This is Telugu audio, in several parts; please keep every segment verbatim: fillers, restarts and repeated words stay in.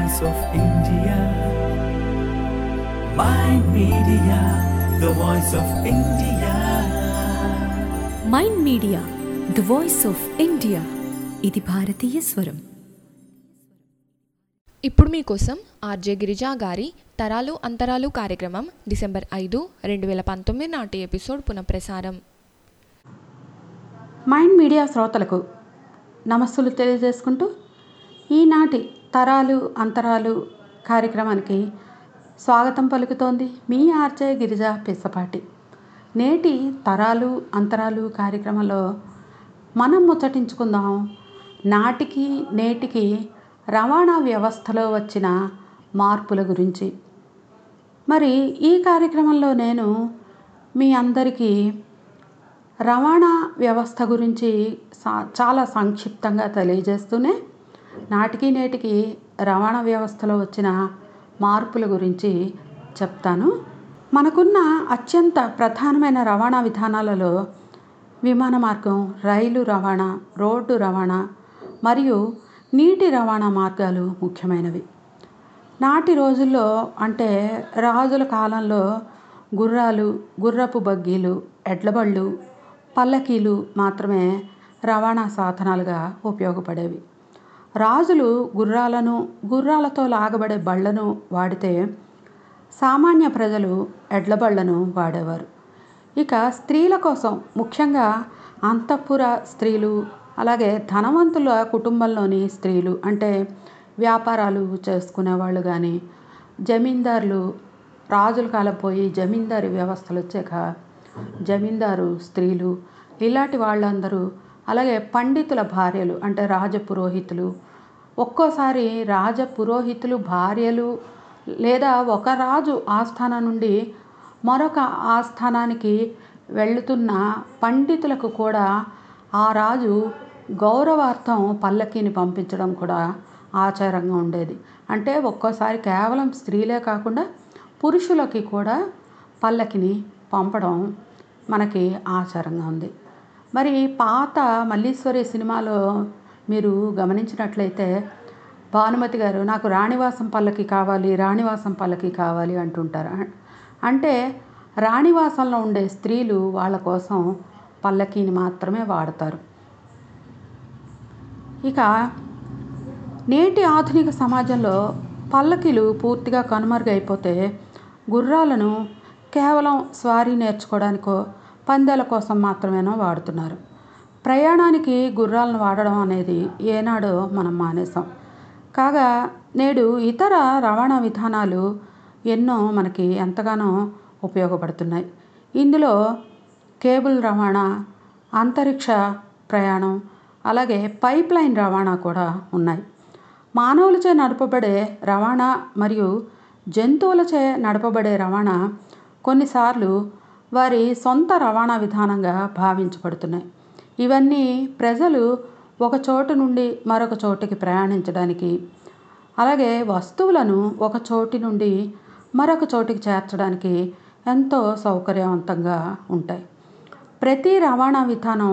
voice of India. Mind Media, the voice of India. Mind media the voice of India. ఇది భారతీయ స్వరం. ఇప్పుడు మీకోసం ఆర్జే గిరిజా గారి తరాలు అంతరాలు కార్యక్రమం డిసెంబర్ ఐదు రెండు వేల పంతొమ్మిది నాటి ఎపిసోడ్ పునఃప్రసారం. మైండ్ మీడియా శ్రోతలకు నమస్సులు తెలియజేసుకుంటూ ఈనాటి తరాలు అంతరాలు కార్యక్రమానికి స్వాగతం పలుకుతోంది మీ ఆర్జే గిరిజా పిసపాటి. నేటి తరాలు అంతరాలు కార్యక్రమంలో మనం ముచ్చటించుకుందాం నాటికి నేటికి రవాణా వ్యవస్థలో వచ్చిన మార్పుల గురించి. మరి ఈ కార్యక్రమంలో నేను మీ అందరికీ రవాణా వ్యవస్థ గురించి చాలా సంక్షిప్తంగా తెలియజేస్తూనే నాటికి నేటికి రవాణా వ్యవస్థలో వచ్చిన మార్పుల గురించి చెప్తాను. మనకున్న అత్యంత ప్రధానమైన రవాణా విధానాలలో విమాన మార్గం, రైలు రవాణా, రోడ్డు రవాణా మరియు నీటి రవాణా మార్గాలు ముఖ్యమైనవి. నాటి రోజుల్లో అంటే రాజుల కాలంలో గుర్రాలు, గుర్రపు బగ్గీలు, ఎడ్లబళ్ళు, పల్లకీలు మాత్రమే రవాణా సాధనాలుగా ఉపయోగపడేవి. రాజులు గుర్రాలను, గుర్రాలతో లాగబడే బళ్లను వాడితే సామాన్య ప్రజలు ఎడ్లబళ్లను వాడేవారు. ఇక స్త్రీల కోసం ముఖ్యంగా అంతఃపుర స్త్రీలు, అలాగే ధనవంతుల కుటుంబంలోని స్త్రీలు అంటే వ్యాపారాలు చేసుకునేవాళ్ళు కానీ, జమీందారులు రాజుల కాలం పోయి జమీందారు వ్యవస్థలు వచ్చాక జమీందారు స్త్రీలు ఇలాంటి వాళ్ళందరూ, అలాగే పండితుల భార్యలు అంటే రాజపురోహితులు, ఒక్కోసారి రాజపురోహితులు భార్యలు లేదా ఒక రాజు ఆస్థానం నుండి మరొక ఆస్థానానికి వెళుతున్న పండితులకు కూడా ఆ రాజు గౌరవార్థం పల్లకీని పంపించడం కూడా ఆచారంగా ఉండేది. అంటే ఒక్కోసారి కేవలం స్త్రీలే కాకుండా పురుషులకి కూడా పల్లకిని పంపడం మనకి ఆచారంగా ఉంది. మరి పాత మల్లీశ్వరి సినిమాలో మీరు గమనించినట్లయితే భానుమతి గారు నాకు రాణివాసం పల్లకి కావాలి, రాణివాసం పల్లకి కావాలి అంటుంటారు. అంటే రాణివాసంలో ఉండే స్త్రీలు వాళ్ళ కోసం పల్లకీని మాత్రమే వాడతారు. ఇక నేటి ఆధునిక సమాజంలో పల్లకీలు పూర్తిగా కనుమరుగైపోతే గుర్రాలను కేవలం స్వారీ నేర్చుకోవడానికో పందాల కోసం మాత్రమేనో వాడుతున్నారు. ప్రయాణానికి గుర్రాలను వాడడం అనేది ఏనాడో మనం మానేసాం. కాగా నేడు ఇతర రవాణా విధానాలు ఎన్నో మనకి ఎంతగానో ఉపయోగపడుతున్నాయి. ఇందులో కేబుల్ రవాణా, అంతరిక్ష ప్రయాణం, అలాగే పైప్ లైన్ రవాణా కూడా ఉన్నాయి. మానవులచే నడపబడే రవాణా మరియు జంతువులచే నడపబడే రవాణా కొన్నిసార్లు వారి సొంత రవాణా విధానంగా భావించబడుతున్నాయి. ఇవన్నీ ప్రజలు ఒక చోటు నుండి మరొక చోటికి ప్రయాణించడానికి, అలాగే వస్తువులను ఒక చోటి నుండి మరొక చోటికి చేర్చడానికి ఎంతో సౌకర్యవంతంగా ఉంటాయి. ప్రతి రవాణా విధానం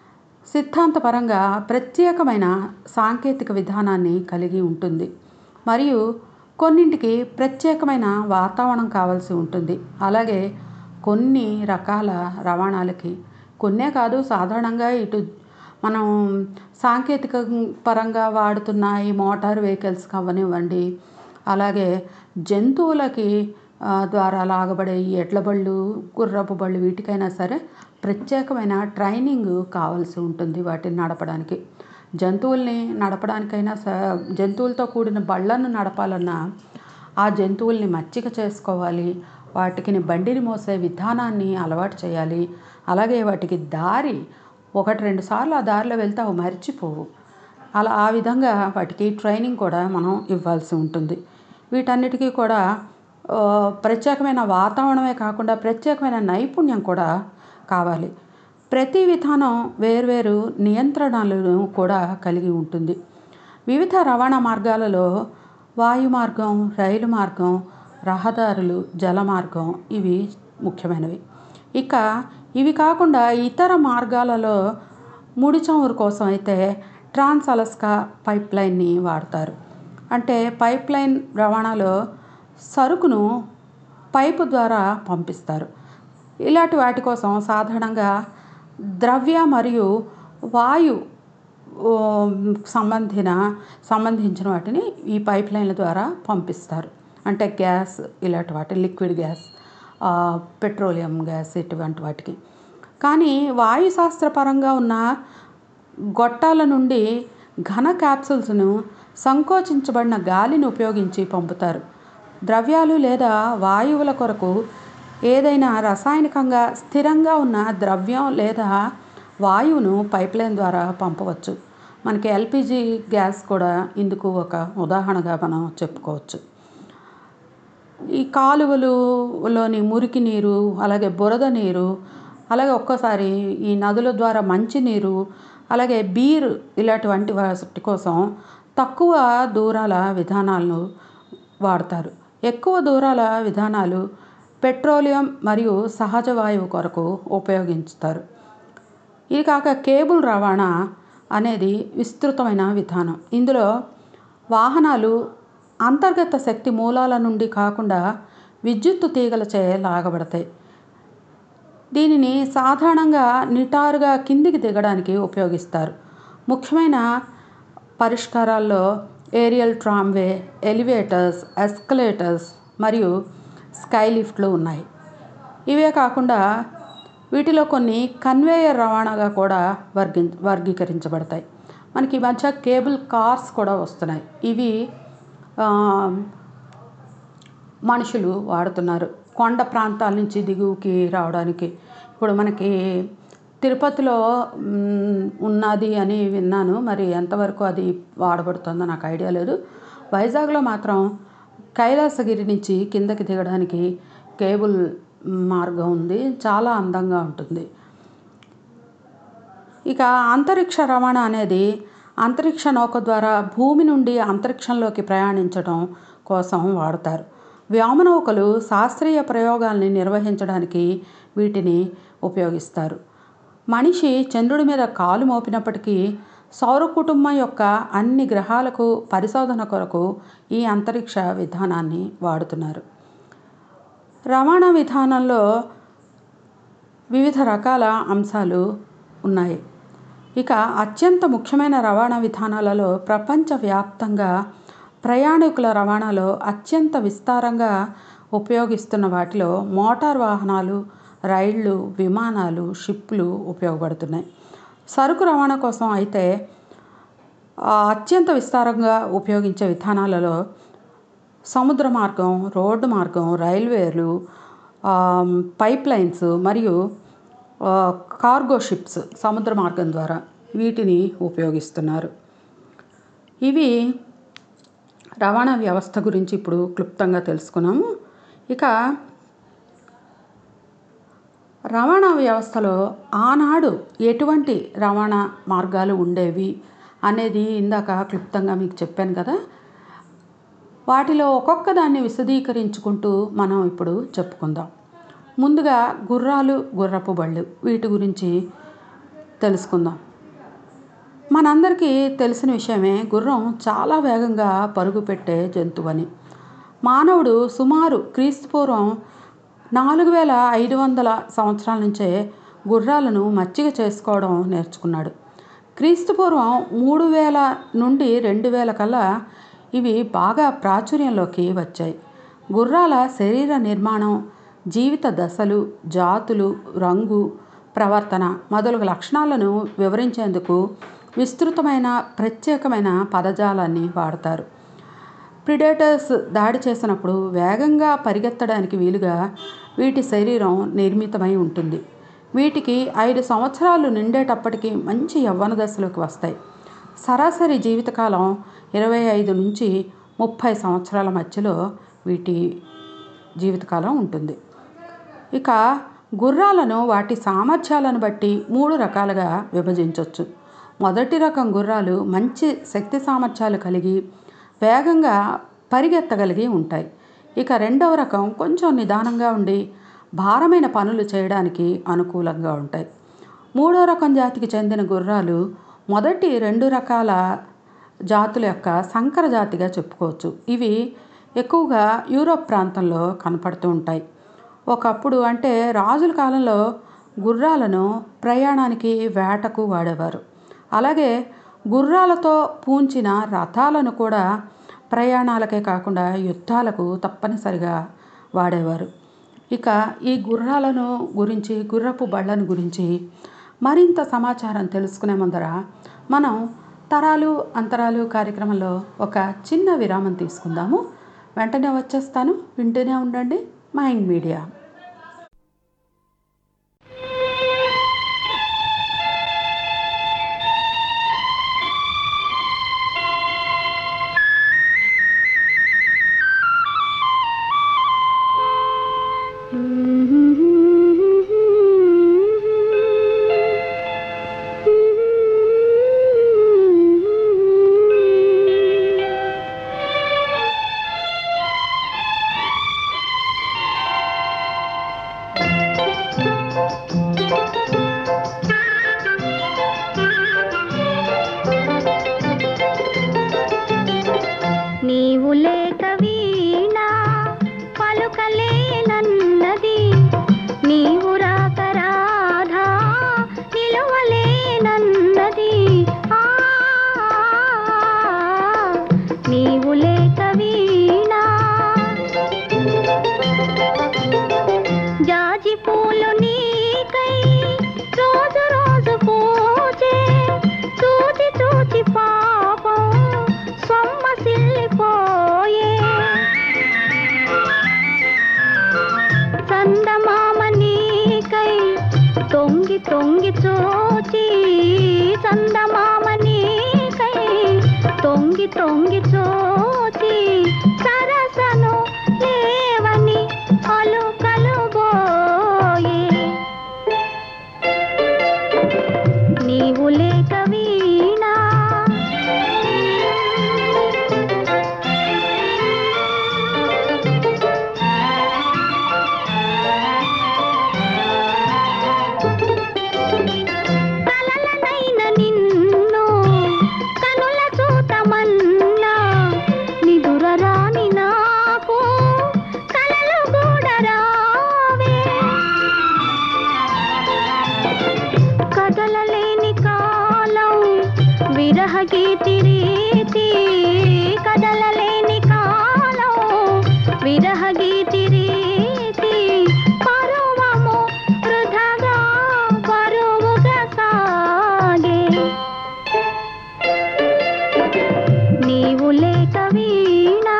సిద్ధాంతపరంగా ప్రత్యేకమైన సాంకేతిక విధానాన్ని కలిగి ఉంటుంది మరియు కొన్నింటికి ప్రత్యేకమైన వాతావరణం కావాల్సి ఉంటుంది. అలాగే కొన్ని రకాల రవాణాలకి, కొన్నే కాదు సాధారణంగా ఇటు మనం సాంకేతిక పరంగా వాడుతున్న ఈ మోటార్ వెహికల్స్కి అవ్వనివ్వండి, అలాగే జంతువులకి ద్వారా లాగబడే ఈ ఎడ్లబళ్ళు, గుర్రపు బళ్ళు వీటికైనా సరే ప్రత్యేకమైన ట్రైనింగ్ కావాల్సి ఉంటుంది వాటిని నడపడానికి. జంతువుల్ని నడపడానికైనా స జంతువులతో కూడిన బళ్ళను నడపాలన్నా ఆ జంతువుల్ని మచ్చిక చేసుకోవాలి, వాటికి బండిని మోసే విధానాన్ని అలవాటు చేయాలి, అలాగే వాటికి దారి ఒకటి రెండు సార్లు ఆ దారిలో వెళ్తే అవి మర్చిపోవు. అలా ఆ విధంగా వాటికి ట్రైనింగ్ కూడా మనం ఇవ్వాల్సి ఉంటుంది. వీటన్నిటికీ కూడా ప్రత్యేకమైన వాతావరణమే కాకుండా ప్రత్యేకమైన నైపుణ్యం కూడా కావాలి. ప్రతి విధానం వేర్వేరు నియంత్రణలను కూడా కలిగి ఉంటుంది. వివిధ రవాణా మార్గాలలో వాయు మార్గం, రైలు మార్గం, రహదారులు, జల మార్గం ఇవి ముఖ్యమైనవి. ఇక ఇవి కాకుండా ఇతర మార్గాలలో ముడి చమురు కోసం అయితే ట్రాన్స్ అలాస్కా పైప్ లైన్ని వాడతారు. అంటే పైప్ లైన్ రవాణాలో సరుకును పైపు ద్వారా పంపిస్తారు. ఇలాంటి వాటి కోసం సాధారణంగా ద్రవ్య మరియు వాయు సంబంధిన సంబంధించిన వాటిని ఈ పైప్ లైన్ల ద్వారా పంపిస్తారు. అంటే గ్యాస్, ఇలాంటి వాటి లిక్విడ్ గ్యాస్, పెట్రోలియం గ్యాస్, ఇటువంటి వాటికి. కానీ వాయు శాస్త్రపరంగా ఉన్న గొట్టాల నుండి ఘన క్యాప్సూల్స్ను సంకోచించబడిన గాలిని ఉపయోగించి పంపుతారు. ద్రవ్యాలు లేదా వాయువుల కొరకు ఏదైనా రసాయనికంగా స్థిరంగా ఉన్న ద్రవ్యం లేదా వాయువును పైప్లైన్ ద్వారా పంపవచ్చు. మనకి ఎల్పిజి గ్యాస్ కూడా ఇందుకు ఒక ఉదాహరణగా మనం చెప్పుకోవచ్చు. ఈ కాలువలులోని మురికి నీరు, అలాగే బురద నీరు, అలాగే ఒక్కోసారి ఈ నదుల ద్వారా మంచినీరు, అలాగే బీర్ ఇలాంటి వాటి కోసం తక్కువ దూరాల విధానాలను వాడతారు. ఎక్కువ దూరాల విధానాలు పెట్రోలియం మరియు సహజ వాయువు కొరకు ఉపయోగిస్తారు. ఇది కాక కేబుల్ రవాణా అనేది విస్తృతమైన విధానం. ఇందులో వాహనాలు అంతర్గత శక్తి మూలాల నుండి కాకుండా విద్యుత్తు తీగలచే లాగబడతాయి. దీనిని సాధారణంగా నిటారుగా కిందికి దిగడానికి ఉపయోగిస్తారు. ముఖ్యమైన పరిష్కారాల్లో ఏరియల్ ట్రామ్వే, ఎలివేటర్స్, ఎస్కలేటర్స్ మరియు స్కై లిఫ్ట్లు ఉన్నాయి. ఇవే కాకుండా వీటిలో కొన్ని కన్వేయర్ రవాణాగా కూడా వర్గి వర్గీకరించబడతాయి. మనకి ఈ మధ్య కేబుల్ కార్స్ కూడా వస్తున్నాయి. ఇవి మనుషులు వాడుతున్నారు కొండ ప్రాంతాల నుంచి దిగువకి రావడానికి. ఇప్పుడు మనకి తిరుపతిలో ఉన్నది అని విన్నాను, మరి ఎంతవరకు అది వాడబడుతుందో నాకు ఐడియా లేదు. వైజాగ్లో మాత్రం కైలాసగిరి నుంచి కిందకి దిగడానికి కేబుల్ మార్గం ఉంది, చాలా అందంగా ఉంటుంది. ఇక అంతరిక్ష రవాణా అనేది అంతరిక్ష నౌక ద్వారా భూమి నుండి అంతరిక్షంలోకి ప్రయాణించడం కోసం వాడతారు. వ్యోమనౌకలు శాస్త్రీయ ప్రయోగాల్ని నిర్వహించడానికి వీటిని ఉపయోగిస్తారు. మనిషి చంద్రుడి మీద కాలు మోపినప్పటికీ సౌర కుటుంబం యొక్క అన్ని గ్రహాలకు పరిశోధన కొరకు ఈ అంతరిక్ష విధానాన్ని వాడుతున్నారు. రవాణా విధానంలో వివిధ రకాల అంశాలు ఉన్నాయి. ఇక అత్యంత ముఖ్యమైన రవాణా విధానాలలో ప్రపంచవ్యాప్తంగా ప్రయాణికుల రవాణాలో అత్యంత విస్తారంగా ఉపయోగిస్తున్న వాటిలో మోటార్ వాహనాలు, రైళ్ళు, విమానాలు, షిప్లు ఉపయోగపడుతున్నాయి. సరుకు రవాణా కోసం అయితే అత్యంత విస్తారంగా ఉపయోగించే విధానాలలో సముద్ర మార్గం, రోడ్డు మార్గం, రైల్వేలు, పైప్ లైన్స్ మరియు కార్గో షిప్స్ సముద్ర మార్గం ద్వారా వీటిని ఉపయోగిస్తున్నారు. ఇవి రవాణా వ్యవస్థ గురించి ఇప్పుడు క్లుప్తంగా తెలుసుకున్నాము. ఇక రవాణా వ్యవస్థలో ఆనాడు ఎటువంటి రవాణా మార్గాలు ఉండేవి అనేది ఇందాక క్లుప్తంగా మీకు చెప్పాను కదా. వాటిలో ఒక్కొక్క దాన్ని విశదీకరించుకుంటూ మనం ఇప్పుడు చెప్పుకుందాం. ముందుగా గుర్రాలు, గుర్రపు బళ్ళు, వీటి గురించి తెలుసుకుందాం. మనందరికీ తెలిసిన విషయమే, గుర్రం చాలా వేగంగా పరుగు పెట్టే జంతువని. మానవుడు సుమారు క్రీస్తుపూర్వం నాలుగు వేల ఐదు వందల సంవత్సరాల నుంచే గుర్రాలను మచ్చిక చేసుకోవడం నేర్చుకున్నాడు. క్రీస్తుపూర్వం మూడు వేల నుండి రెండు వేల కల్లా ఇవి బాగా ప్రాచుర్యంలోకి వచ్చాయి. గుర్రాల శరీర నిర్మాణం, జీవిత దశలు, జాతులు, రంగు, ప్రవర్తన మొదలగు లక్షణాలను వివరించేందుకు విస్తృతమైన ప్రత్యేకమైన పదజాలాన్ని వాడతారు. ప్రిడేటర్స్ దాడి చేసినప్పుడు వేగంగా పరిగెత్తడానికి వీలుగా వీటి శరీరం నిర్మితమై ఉంటుంది. వీటికి ఐదు సంవత్సరాలు నిండేటప్పటికి మంచి యవ్వన దశలోకి వస్తాయి. సరాసరి జీవితకాలం ఇరవై ఐదు నుంచి ముప్పై సంవత్సరాల మధ్యలో వీటి జీవితకాలం ఉంటుంది. ఇక గుర్రాలను వాటి సామర్థ్యాలను బట్టి మూడు రకాలుగా విభజించవచ్చు. మొదటి రకం గుర్రాలు మంచి శక్తి సామర్థ్యాలు కలిగి వేగంగా పరిగెత్తగలిగి ఉంటాయి. ఇక రెండవ రకం కొంచెం నిదానంగా ఉండి భారమైన పనులు చేయడానికి అనుకూలంగా ఉంటాయి. మూడో రకం జాతికి చెందిన గుర్రాలు మొదటి రెండు రకాల జాతుల యొక్క సంకర జాతిగా చెప్పుకోవచ్చు. ఇవి ఎక్కువగా యూరోప్ ప్రాంతంలో కనపడుతూ ఉంటాయి. ఒకప్పుడు అంటే రాజుల కాలంలో గుర్రాలను ప్రయాణానికి వేటకు వాడేవారు. అలాగే గుర్రాలతో పూంచిన రథాలను కూడా ప్రయాణాలకే కాకుండా యుద్ధాలకు తప్పనిసరిగా వాడేవారు. ఇక ఈ గుర్రాలను గురించి, గుర్రపు బళ్ళను గురించి మరింత సమాచారం తెలుసుకునే ముందర మనం తరాలు అంతరాలు కార్యక్రమంలో ఒక చిన్న విరామం తీసుకుందాము. వెంటనే వచ్చేస్తాను, వింటూనే ఉండండి మైండ్ మీడియా. నీవు లేక వీణా పలుకలేనన్నది, నీవు రాక రాధా నిలువలేనన్నది. ఆ నీవు లేక వీణా జాజి పూలు నీకై రోజు రోజు పూజే, చూచి చూచి పాపం సొమ్మసిల్లిపోయే. చందమామ నీకై తొంగి తొంగి చూచి, చందమామ నీకై తొంగి తొంగి చూచి, సరసను లేవని అలుకలు బోయే. నీవు లేక వీణా కలలనైన నిన్ను కనుల చూతమన్నా, నిదుర రాని నాకు కలలు కూడా రావే. కదలలేని కాలం విరహ గీతి రీతి, కదలలేని కాలం విరహ గీతి రీతి, పరువము వృధగా బరువుగా సాగే. నీవు లేక వీణా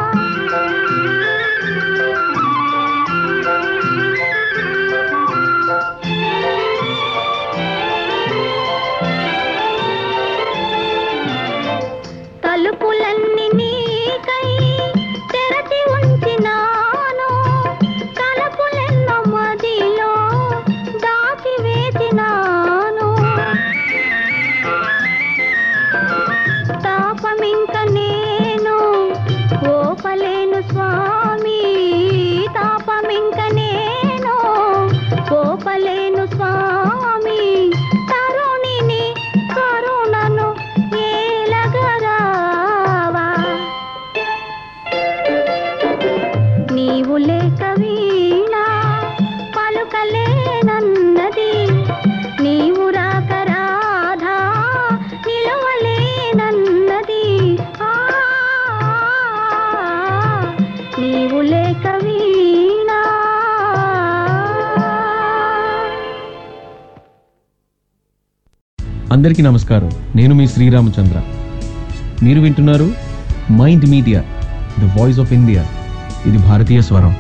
తలుపులన్నీ నీకై తెరచి ఉంచినాను, తలుపులెన్నో మదిలో దాచి వేచినాను. తాపమింక నేను ఓపలేను స్వామి, తాపమింక నేను ఓపలేను స్వామి. తరుణిని కరుణను ఏలగరావా. నీవు లేక వీణా పలుకలేనన్నది, నీవు రాక రాధా నిలువలేనన్నది. ఆ నీవు లేక వీణా. అందరికీ నమస్కారం. నేను మీ శ్రీరామచంద్ర. మీరు వింటున్నారు mind media, the voice of India. ఇది భారతీయ స్వరం.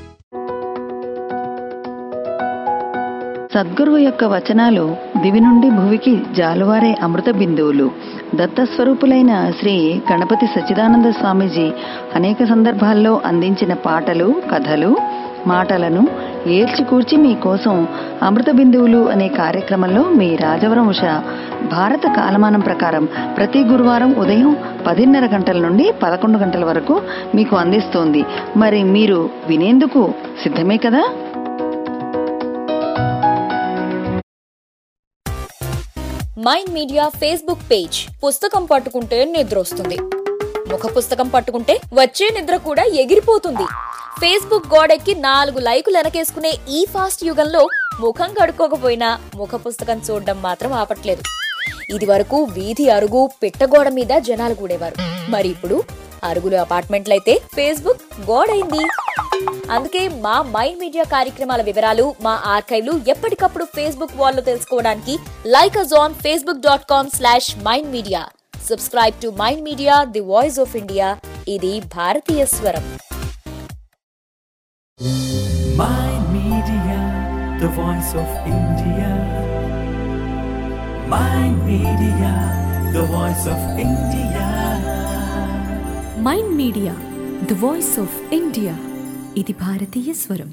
సద్గురువు యొక్క వచనాలు దివి నుండి భువికి జాలువారే అమృత బిందువులు. దత్తస్వరూపులైన శ్రీ గణపతి సచ్చిదానంద స్వామీజీ అనేక సందర్భాల్లో అందించిన పాటలు, కథలు, మాటలను ఏల్చికూర్చి మీకోసం అమృత బిందువులు అనే కార్యక్రమంలో మీ రాజవరం ఉష భారత కాలమానం ప్రకారం ప్రతి గురువారం ఉదయం పదిన్నర గంటల నుండి పదకొండు గంటల వరకు మీకు అందిస్తోంది. మరి మీరు వినేందుకు సిద్ధమే కదా? Mind media Facebook page. పుస్తకం పట్టుకుంటే నిద్రొస్తుంది, ముఖ పుస్తకం పట్టుకుంటే వచ్చే నిద్ర కూడా ఎగిరిపోతుంది. ఫేస్బుక్ గోడెక్కి నాలుగు లైకులు వెనకేసుకునే ఈ ఫాస్ట్ యుగంలో ముఖం కడుక్కోకపోయినా ముఖ పుస్తకం చూడడం మాత్రం ఆపట్లేదు. ఇది వరకు వీధి అరుగు పిట్టగోడ మీద జనాలు కూడేవారు, మరి ఇప్పుడు అరుగులు అపార్ట్మెంట్లయితే ఫేస్బుక్ గోడైంది. అందుకే మా మైండ్ మీడియా కార్యక్రమాల వివరాలు మా ఆర్కైవ్లు ఎప్పటికప్పుడు ఫేస్బుక్ వాల్లో తెలుసుకోవడానికి like us on Facebook dot com slash mind media. Subscribe to mind media the voice of India. ఇది భారతీయ స్వరం. Mind Media, the voice of India. Mind Media, the voice of India. Mind media the voice of India. ఇది భారతీయ స్వరం.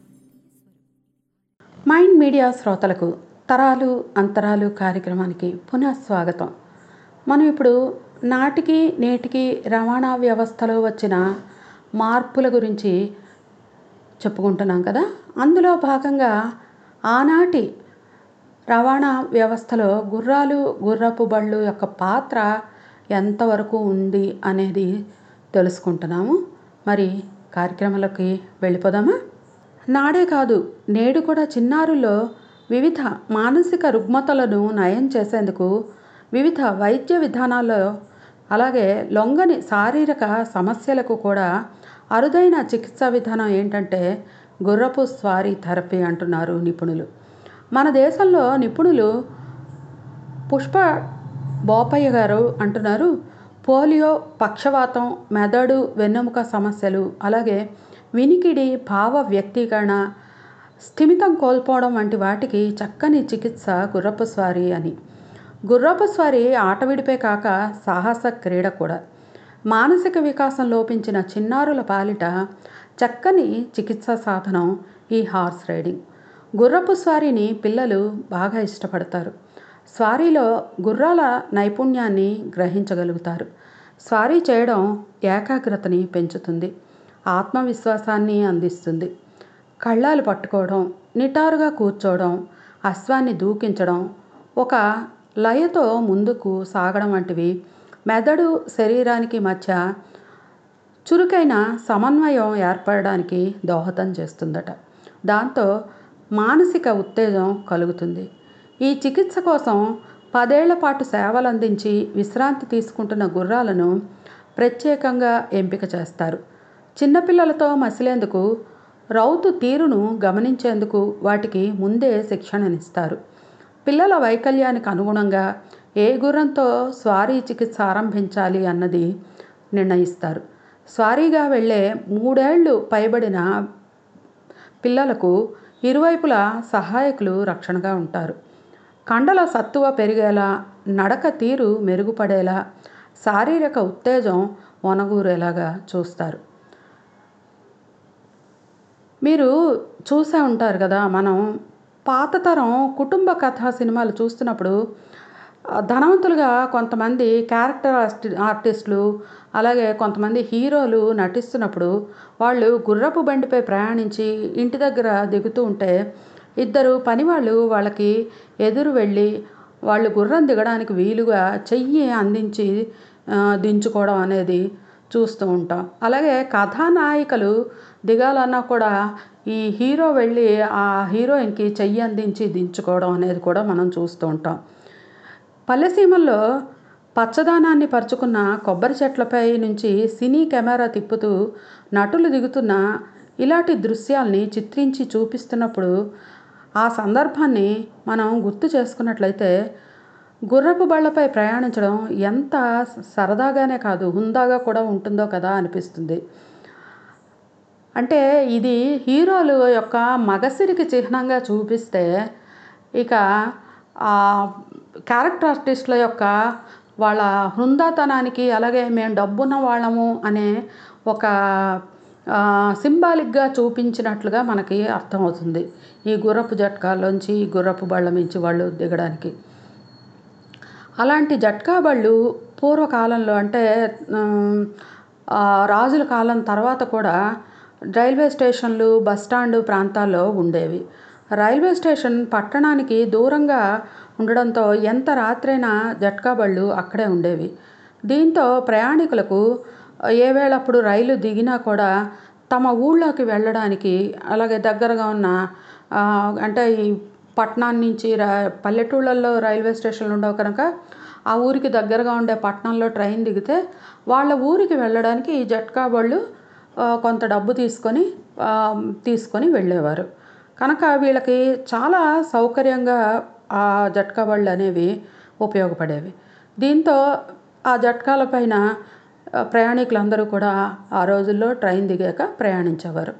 మైండ్ మీడియా శ్రోతలకు తరాలు అంతరాలు కార్యక్రమానికి పునః స్వాగతం. మనం ఇప్పుడు నాటికి నేటికి రవాణా వ్యవస్థలో వచ్చిన మార్పుల గురించి చెప్పుకుంటున్నాం కదా. అందులో భాగంగా ఆనాటి రవాణా వ్యవస్థలో గుర్రాలు గుర్రపు బళ్ళు యొక్క పాత్ర ఎంతవరకు ఉంది అనేది తెలుసుకుంటున్నాము. మరి కార్యక్రమాలకి వెళ్ళిపోదామా? నాడే కాదు నేడు కూడా చిన్నారుల్లో వివిధ మానసిక రుగ్మతలను నయం చేసేందుకు వివిధ వైద్య విధానాల్లో, అలాగే లొంగని శారీరక సమస్యలకు కూడా అరుదైన చికిత్సా విధానం ఏంటంటే గుర్రపు స్వారీ థెరపీ అంటున్నారు నిపుణులు. మన దేశంలో నిపుణులు పుష్ప బోపయ్య గారు అంటున్నారు, పోలియో, పక్షవాతం, మెదడు వెన్నెముక సమస్యలు, అలాగే వినికిడి, భావ వ్యక్తీకరణ, స్థిమితం కోల్పోవడం వంటి వాటికి చక్కని చికిత్స గుర్రపు స్వారీ అని. గుర్రపు స్వారీ ఆట విడిపే కాక సాహస క్రీడ కూడా. మానసిక వికాసం లోపించిన చిన్నారుల పాలిట చక్కని చికిత్సా సాధనం ఈ హార్స్ రైడింగ్. గుర్రపు స్వారీని పిల్లలు బాగా ఇష్టపడతారు. స్వారీలో గుర్రాల నైపుణ్యాన్ని గ్రహించగలుగుతారు. స్వారీ చేయడం ఏకాగ్రతని పెంచుతుంది, ఆత్మవిశ్వాసాన్ని అందిస్తుంది. కళ్ళాలు పట్టుకోవడం, నిటారుగా కూర్చోవడం, అశ్వాన్ని దూకించడం, ఒక లయతో ముందుకు సాగడం వంటివి మెదడు శరీరానికి మధ్య చురుకైన సమన్వయం ఏర్పడడానికి దోహదం చేస్తుందట. దాంతో మానసిక ఉత్తేజం కలుగుతుంది. ఈ చికిత్స కోసం పదేళ్ల పాటు సేవలు అందించి విశ్రాంతి తీసుకుంటున్న గుర్రాలను ప్రత్యేకంగా ఎంపిక చేస్తారు. చిన్నపిల్లలతో మసిలేందుకు, రౌతు తీరును గమనించేందుకు వాటికి ముందే శిక్షణనిస్తారు. పిల్లల వైకల్యానికి అనుగుణంగా ఏ గుర్రంతో స్వారీ చికిత్స ఆరంభించాలి అన్నది నిర్ణయిస్తారు. స్వారీగా వెళ్ళే మూడేళ్లు పైబడిన పిల్లలకు ఇరువైపులా సహాయకులు రక్షణగా ఉంటారు. కండల సత్తువ పెరిగేలా, నడక తీరు మెరుగుపడేలా, శారీరక ఉత్తేజం ఒనగూరేలాగా చూస్తారు. మీరు చూసే ఉంటారు కదా, మనం పాత తరం కుటుంబ కథా సినిమాలు చూస్తున్నప్పుడు ధనవంతులుగా కొంతమంది క్యారెక్టర్ ఆర్టి ఆర్టిస్టులు అలాగే కొంతమంది హీరోలు నటిస్తున్నప్పుడు వాళ్ళు గుర్రపు బండిపై ప్రయాణించి ఇంటి దగ్గర దిగుతూ ఉంటే ఇద్దరు పనివాళ్ళు వాళ్ళకి ఎదురు వెళ్ళి వాళ్ళు గుర్రం దిగడానికి వీలుగా చెయ్యి అందించి దించుకోవడం అనేది చూస్తూ ఉంటాం. అలాగే కథానాయికలు దిగాలన్నా కూడా ఈ హీరో వెళ్ళి ఆ హీరోయిన్కి చెయ్యి అందించి దించుకోవడం అనేది కూడా మనం చూస్తూ ఉంటాం. పల్లెసీమల్లో పచ్చదనాన్ని పరుచుకున్న కొబ్బరి చెట్లపై నుంచి సినీ కెమెరా తిప్పుతూ నటులు దిగుతున్న ఇలాంటి దృశ్యాల్ని చిత్రించి చూపిస్తున్నప్పుడు ఆ సందర్భాన్ని మనం గుర్తు చేసుకున్నట్లయితే గుర్రపు బళ్ళపై ప్రయాణించడం ఎంత సరదాగానే కాదు హుందాగా కూడా ఉంటుందో కదా అనిపిస్తుంది. అంటే ఇది హీరోలు యొక్క మగసిరికి చిహ్నంగా చూపిస్తే, ఇక క్యారెక్టర్ ఆర్టిస్టుల యొక్క వాళ్ళ హృందాతనానికి, అలాగే మేము డబ్బున్న వాళ్ళము అనే ఒక సింబాలిక్గా చూపించినట్లుగా మనకి అర్థమవుతుంది ఈ గుర్రపు జట్కాలోంచి గుర్రపు బళ్ళ మించి వాళ్ళు దిగడానికి. అలాంటి జట్కా బళ్ళు పూర్వకాలంలో అంటే రాజుల కాలం తర్వాత కూడా రైల్వే స్టేషన్లు, బస్టాండు ప్రాంతాల్లో ఉండేవి. రైల్వే స్టేషన్ పట్టణానికి దూరంగా ఉండడంతో ఎంత రాత్రైనా జట్కా బళ్ళు అక్కడే ఉండేవి. దీంతో ప్రయాణికులకు ఏ వేళప్పుడు రైలు దిగినా కూడా తమ ఊళ్ళోకి వెళ్ళడానికి, అలాగే దగ్గరగా ఉన్న అంటే ఈ పట్టణం నుంచి రా పల్లెటూళ్ళల్లో రైల్వే స్టేషన్లు ఉండవు కనుక ఆ ఊరికి దగ్గరగా ఉండే పట్టణంలో ట్రైన్ దిగితే వాళ్ళ ఊరికి వెళ్ళడానికి ఈ జట్కా బళ్ళు కొంత డబ్బు తీసుకొని తీసుకొని వెళ్ళేవారు. కనుక వీళ్ళకి చాలా సౌకర్యంగా ఆ జట్కా బళ్ళు అనేవి ఉపయోగపడేవి. దీంతో ఆ జట్కాల పైన ప్రయాణికులందరూ కూడా ఆ రోజుల్లో ట్రైన్ దిగాక ప్రయాణించేవారు.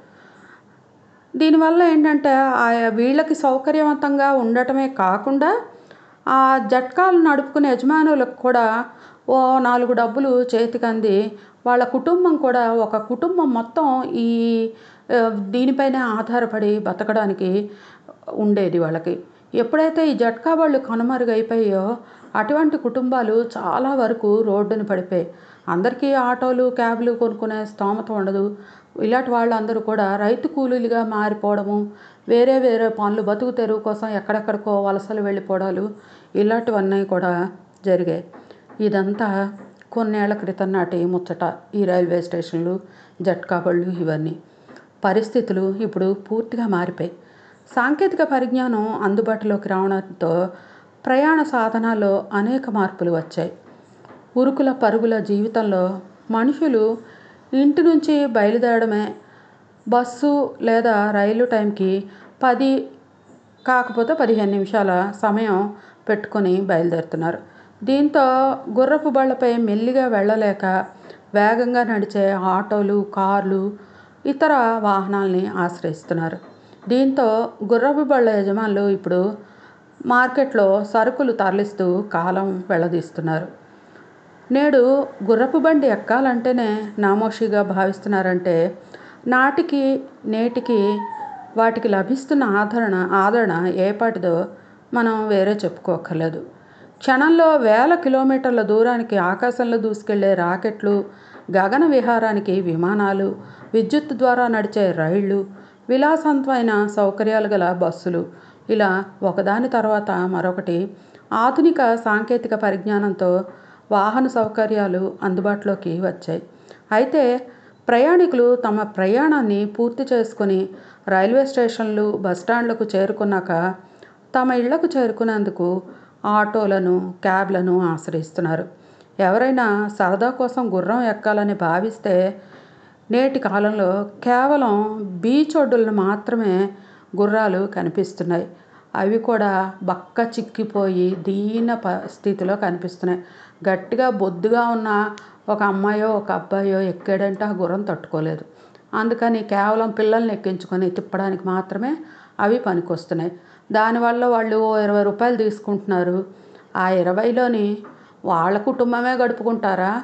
దీనివల్ల ఏంటంటే వీళ్ళకి సౌకర్యవంతంగా ఉండటమే కాకుండా ఆ జట్కాలు నడుపుకునే యజమానులకు కూడా ఓ నాలుగు డబ్బులు చేతికి అంది వాళ్ళ కుటుంబం కూడా, ఒక కుటుంబం మొత్తం ఈ దీనిపైనే ఆధారపడి బతకడానికి ఉండేది వాళ్ళకి. ఎప్పుడైతే ఈ జట్కా బళ్ళు కనుమరుగైపోయాయో అటువంటి కుటుంబాలు చాలా వరకు రోడ్డున పడిపోయాయి. అందరికీ ఆటోలు, క్యాబ్లు కొనుక్కునే స్తోమత ఉండదు. ఇలాంటి వాళ్ళందరూ కూడా రైతు కూలీలుగా మారిపోవడము, వేరే వేరే పనులు, బతుకు తెరువు కోసం ఎక్కడెక్కడికో వలసలు వెళ్ళిపోవడాలు ఇలాంటివన్నీ కూడా జరిగాయి. ఇదంతా కొన్నేళ్ల క్రితం నాటి ముచ్చట. ఈ రైల్వే స్టేషన్లు, జట్కా బళ్ళు ఇవన్నీ. పరిస్థితులు ఇప్పుడు పూర్తిగా మారిపోయాయి. సాంకేతిక పరిజ్ఞానం అందుబాటులోకి రావడంతో ప్రయాణ సాధనాల్లో అనేక మార్పులు వచ్చాయి. ఉరుకుల పరుగుల జీవితంలో మనుషులు ఇంటి నుంచి బయలుదేరడమే బస్సు లేదా రైలు టైంకి పది కాకపోతే పదిహేను నిమిషాల సమయం పెట్టుకొని బయలుదేరుతున్నారు. దీంతో గుర్రపు బళ్ళపై మెల్లిగా వెళ్ళలేక వేగంగా నడిచే ఆటోలు, కార్లు, ఇతర వాహనాల్ని ఆశ్రయిస్తున్నారు. దీంతో గుర్రపు బళ్ళ యజమానులు ఇప్పుడు మార్కెట్లో సరుకులు తరలిస్తూ కాలం వెళ్ళదీస్తున్నారు. నేడు గుర్రపు బండి ఎక్కాలంటేనే నామోషిగా భావిస్తున్నారంటే నాటికి నేటికి వాటికి లభిస్తున్న ఆదరణ ఆదరణ ఏపాటిదో మనం వేరే చెప్పుకోక్కర్లేదు. క్షణంలో వేల కిలోమీటర్ల దూరానికి ఆకాశంలో దూసుకెళ్లే రాకెట్లు, గగన విహారానికి విమానాలు, విద్యుత్ ద్వారా నడిచే రైళ్లు, విలాసవంతమైన సౌకర్యాలు గల బస్సులు, ఇలా ఒకదాని తర్వాత మరొకటి ఆధునిక సాంకేతిక పరిజ్ఞానంతో వాహన సౌకర్యాలు అందుబాటులోకి వచ్చాయి. అయితే ప్రయాణికులు తమ ప్రయాణాన్ని పూర్తి చేసుకుని రైల్వే స్టేషన్లు, బస్టాండ్లకు చేరుకున్నాక తమ ఇళ్లకు చేరుకునేందుకు ఆటోలను, క్యాబ్లను ఆశ్రయిస్తున్నారు. ఎవరైనా సరదా కోసం గుర్రం ఎక్కాలని భావిస్తే నేటి కాలంలో కేవలం బీచ్ ఒడ్డులను మాత్రమే గుర్రాలు కనిపిస్తున్నాయి. అవి కూడా బక్క చిక్కిపోయి దీన పరిస్థితిలో కనిపిస్తున్నాయి. గట్టిగా బొద్దుగా ఉన్న ఒక అమ్మాయో ఒక అబ్బాయో ఎక్కాడంటే ఆ గుర్రం తట్టుకోలేదు. అందుకని కేవలం పిల్లల్ని ఎక్కించుకొని తిప్పడానికి మాత్రమే అవి పనికొస్తున్నాయి. దానివల్ల వాళ్ళు ఓ ఇరవై రూపాయలు తీసుకుంటున్నారు. ఆ ఇరవైలోని వాళ్ళ కుటుంబమే గడుపుకుంటారా?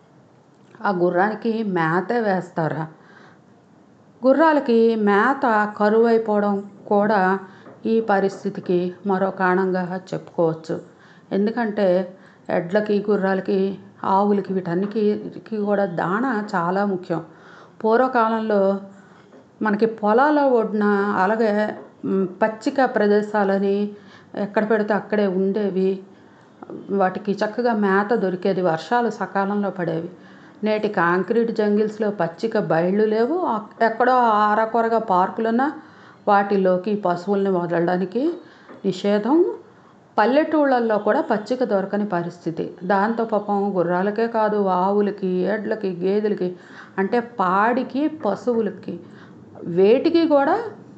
ఆ గుర్రానికి మేతే వేస్తారా? గుర్రాలకి మేత కరువైపోవడం కూడా ఈ పరిస్థితికి మరో కారణంగా చెప్పుకోవచ్చు. ఎందుకంటే ఎడ్లకి, గుర్రాలకి, ఆవులకి వీటన్నిటికి కూడా దాణా చాలా ముఖ్యం. పూర్వకాలంలో మనకి పొలాల ఒడ్డున అలాగే పచ్చిక ప్రదేశాలని ఎక్కడ పెడితే అక్కడే ఉండేవి. వాటికి చక్కగా మేత దొరికేది. వర్షాలు సకాలంలో పడేవి. నేటి కాంక్రీట్ జంగిల్స్లో పచ్చిక బయళ్ళు లేవు. ఎక్కడో ఆరకొరగా పార్కులున్నా వాటిలోకి పశువుల్ని వదలడానికి నిషేధం. పల్లెటూళ్ళల్లో కూడా పచ్చిక దొరకని పరిస్థితి. దాంతో పాపం గుర్రాలకే కాదు, ఆవులకి, ఎడ్లకి, గేదెలకి, అంటే పాడికి, పశువులకి, వేటికి కూడా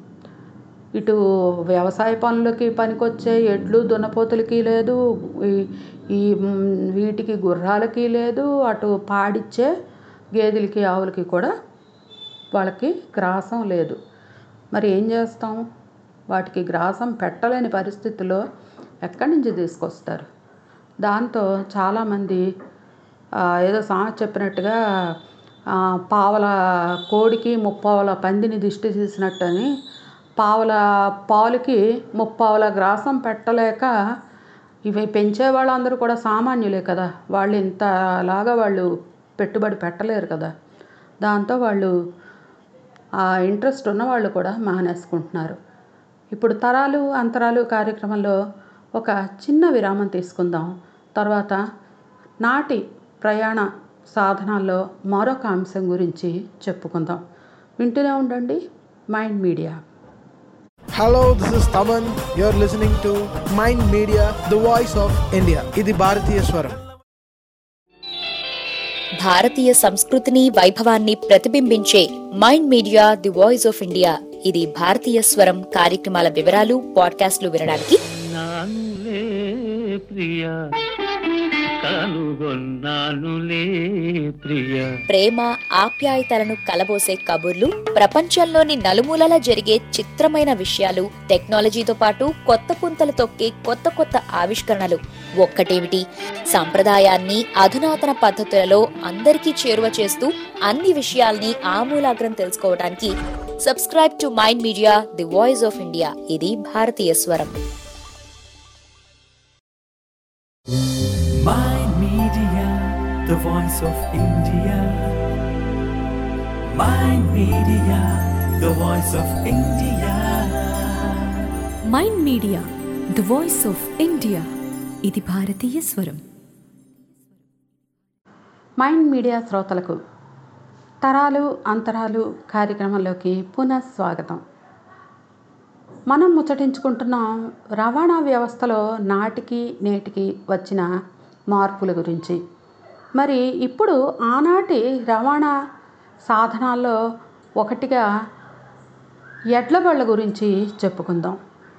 ఇటు వ్యవసాయ పనులకి పనికొచ్చే ఎడ్లు, దున్నపోతులకి లేదు, ఈ వీటికి గుర్రాలకి లేదు, అటు పాడిచ్చే గేదెలకి, ఆవులకి కూడా వాళ్ళకి గ్రాసం లేదు. మరి ఏం చేస్తాం? వాటికి గ్రాసం పెట్టలేని పరిస్థితుల్లో ఎక్కడి నుంచి తీసుకొస్తారు? దాంతో చాలామంది ఏదో సామెత చెప్పినట్టుగా పావల కోడికి ముప్పావల పందిని దిష్టి తీసినట్టని పావల పాలుకి ముప్పావల గ్రాసం పెట్టలేక ఇవి పెంచే వాళ్ళందరూ కూడా సామాన్యులే కదా, వాళ్ళు ఇంతలాగా వాళ్ళు పెట్టుబడి పెట్టలేరు కదా. దాంతో వాళ్ళు ఆ ఇంట్రెస్ట్ ఉన్న వాళ్ళు కూడా మానేసుకుంటున్నారు. ఇప్పుడు తరాలు అంతరాలు కార్యక్రమంలో ఒక చిన్న విరామం తీసుకుందాం. తర్వాత నాటి ప్రయాణ సాధనాల్లో మరొక అంశం గురించి చెప్పుకుందాం. వింటూనే ఉండండి mind media. Hello, this is Taman. You're listening to Mind Media, the voice of India. ఇది భారతీయ స్వరం. భారతీయ సంస్కృతిని వైభవాన్ని ప్రతిబింబించే mind media the voice of India. ఇది భారతీయ స్వరం కార్యక్రమాల వివరాలు పాడ్కాస్ట్లు వినడానికి నానులే ప్రియా కనుగొన్నానులే ప్రియా. ప్రేమ ఆప్యాయతలను కలబోసే కబుర్లు, ప్రపంచంలోని నలుమూలలా జరిగే చిత్రమైన విషయాలు, టెక్నాలజీతో పాటు కొత్త పుంతలు తొక్కే కొత్త కొత్త ఆవిష్కరణలు. ఒక్కటేమిటి, సంప్రదాయాన్ని అధునాతన పద్ధతులలో అందరికీ చేరువ చేస్తూ అన్ని విషయాల్ని ఆమూలాగ్రం తెలుసుకోవడానికి subscribe to mind media the voice of India. ఇది భారతీయ స్వరం. Mind Media, the voice of India. Mind Media, the voice of India. Mind media the voice of India. ఇది భారతీయ స్వరం. మైండ్ మీడియా శ్రోతలకు తరాలు అంతరాలు కార్యక్రమంలోకి పునః స్వాగతం. మనం ముచ్చటించుకుంటున్నాం రవాణా వ్యవస్థలో నాటికి నేటికి వచ్చిన మార్పుల గురించి. మరి ఇప్పుడు ఆనాటి రవాణా సాధనాల్లో ఒకటిగా ఎడ్ల బళ్ళ గురించి చెప్పుకుందాం.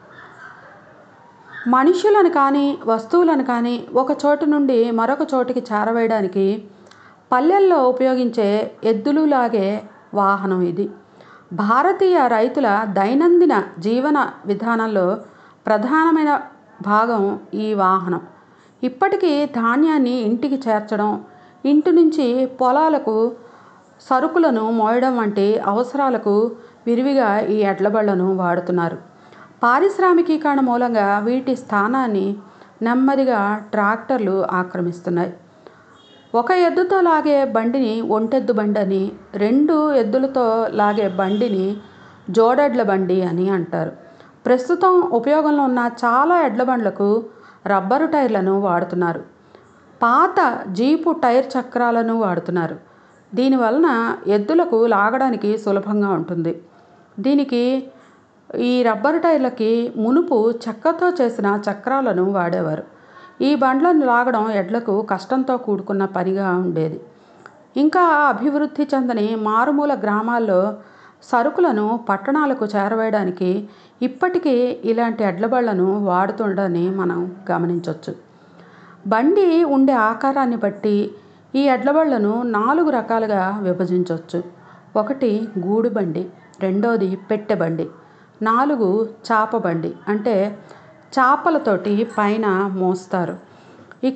మనుషులను కానీ వస్తువులను కానీ ఒక చోటు నుండి మరొక చోటుకి చేరవేయడానికి పల్లెల్లో ఉపయోగించే ఎద్దులు లాగే వాహనం ఇది. భారతీయ రైతుల దైనందిన జీవన విధానంలో ప్రధానమైన భాగం ఈ వాహనం. ఇప్పటికీ ధాన్యాన్ని ఇంటికి చేర్చడం, ఇంటి నుంచి పొలాలకు సరుకులను మోయడం వంటి అవసరాలకు విరివిగా ఈ ఎడ్లబళ్లను వాడుతున్నారు. పారిశ్రామికీకరణ మూలంగా వీటి స్థానాన్ని నెమ్మదిగా ట్రాక్టర్లు ఆక్రమిస్తున్నాయి. ఒక ఎద్దుతో లాగే బండిని ఒంటెద్దు బండి అని, రెండు ఎద్దులతో లాగే బండిని జోడెడ్ల బండి అని అంటారు. ప్రస్తుతం ఉపయోగంలో ఉన్న చాలా ఎడ్ల బండ్లకు రబ్బరు టైర్లను వాడుతున్నారు. పాత జీపు టైర్ చక్రాలను వాడుతున్నారు. దీనివలన ఎద్దులకు లాగడానికి సులభంగా ఉంటుంది. దీనికి ఈ రబ్బరు టైర్లకి మునుపు చెక్కతో చేసిన చక్రాలను వాడేవారు. ఈ బండ్లను లాగడం ఎడ్లకు కష్టంతో కూడుకున్న పనిగా ఉండేది. ఇంకా అభివృద్ధి చెందని మారుమూల గ్రామాల్లో సరుకులను పట్టణాలకు చేరవేయడానికి ఇప్పటికీ ఇలాంటి ఎడ్ల బళ్లను వాడుతుండని మనం గమనించవచ్చు. బండి ఉండే ఆకారాన్ని బట్టి ఈ ఎడ్ల బళ్లను నాలుగు రకాలుగా విభజించవచ్చు. ఒకటి గూడు బండి, రెండోది పెట్టె బండి, నాలుగు చాప బండి అంటే చాపలతోటి పైన మోస్తారు. ఇక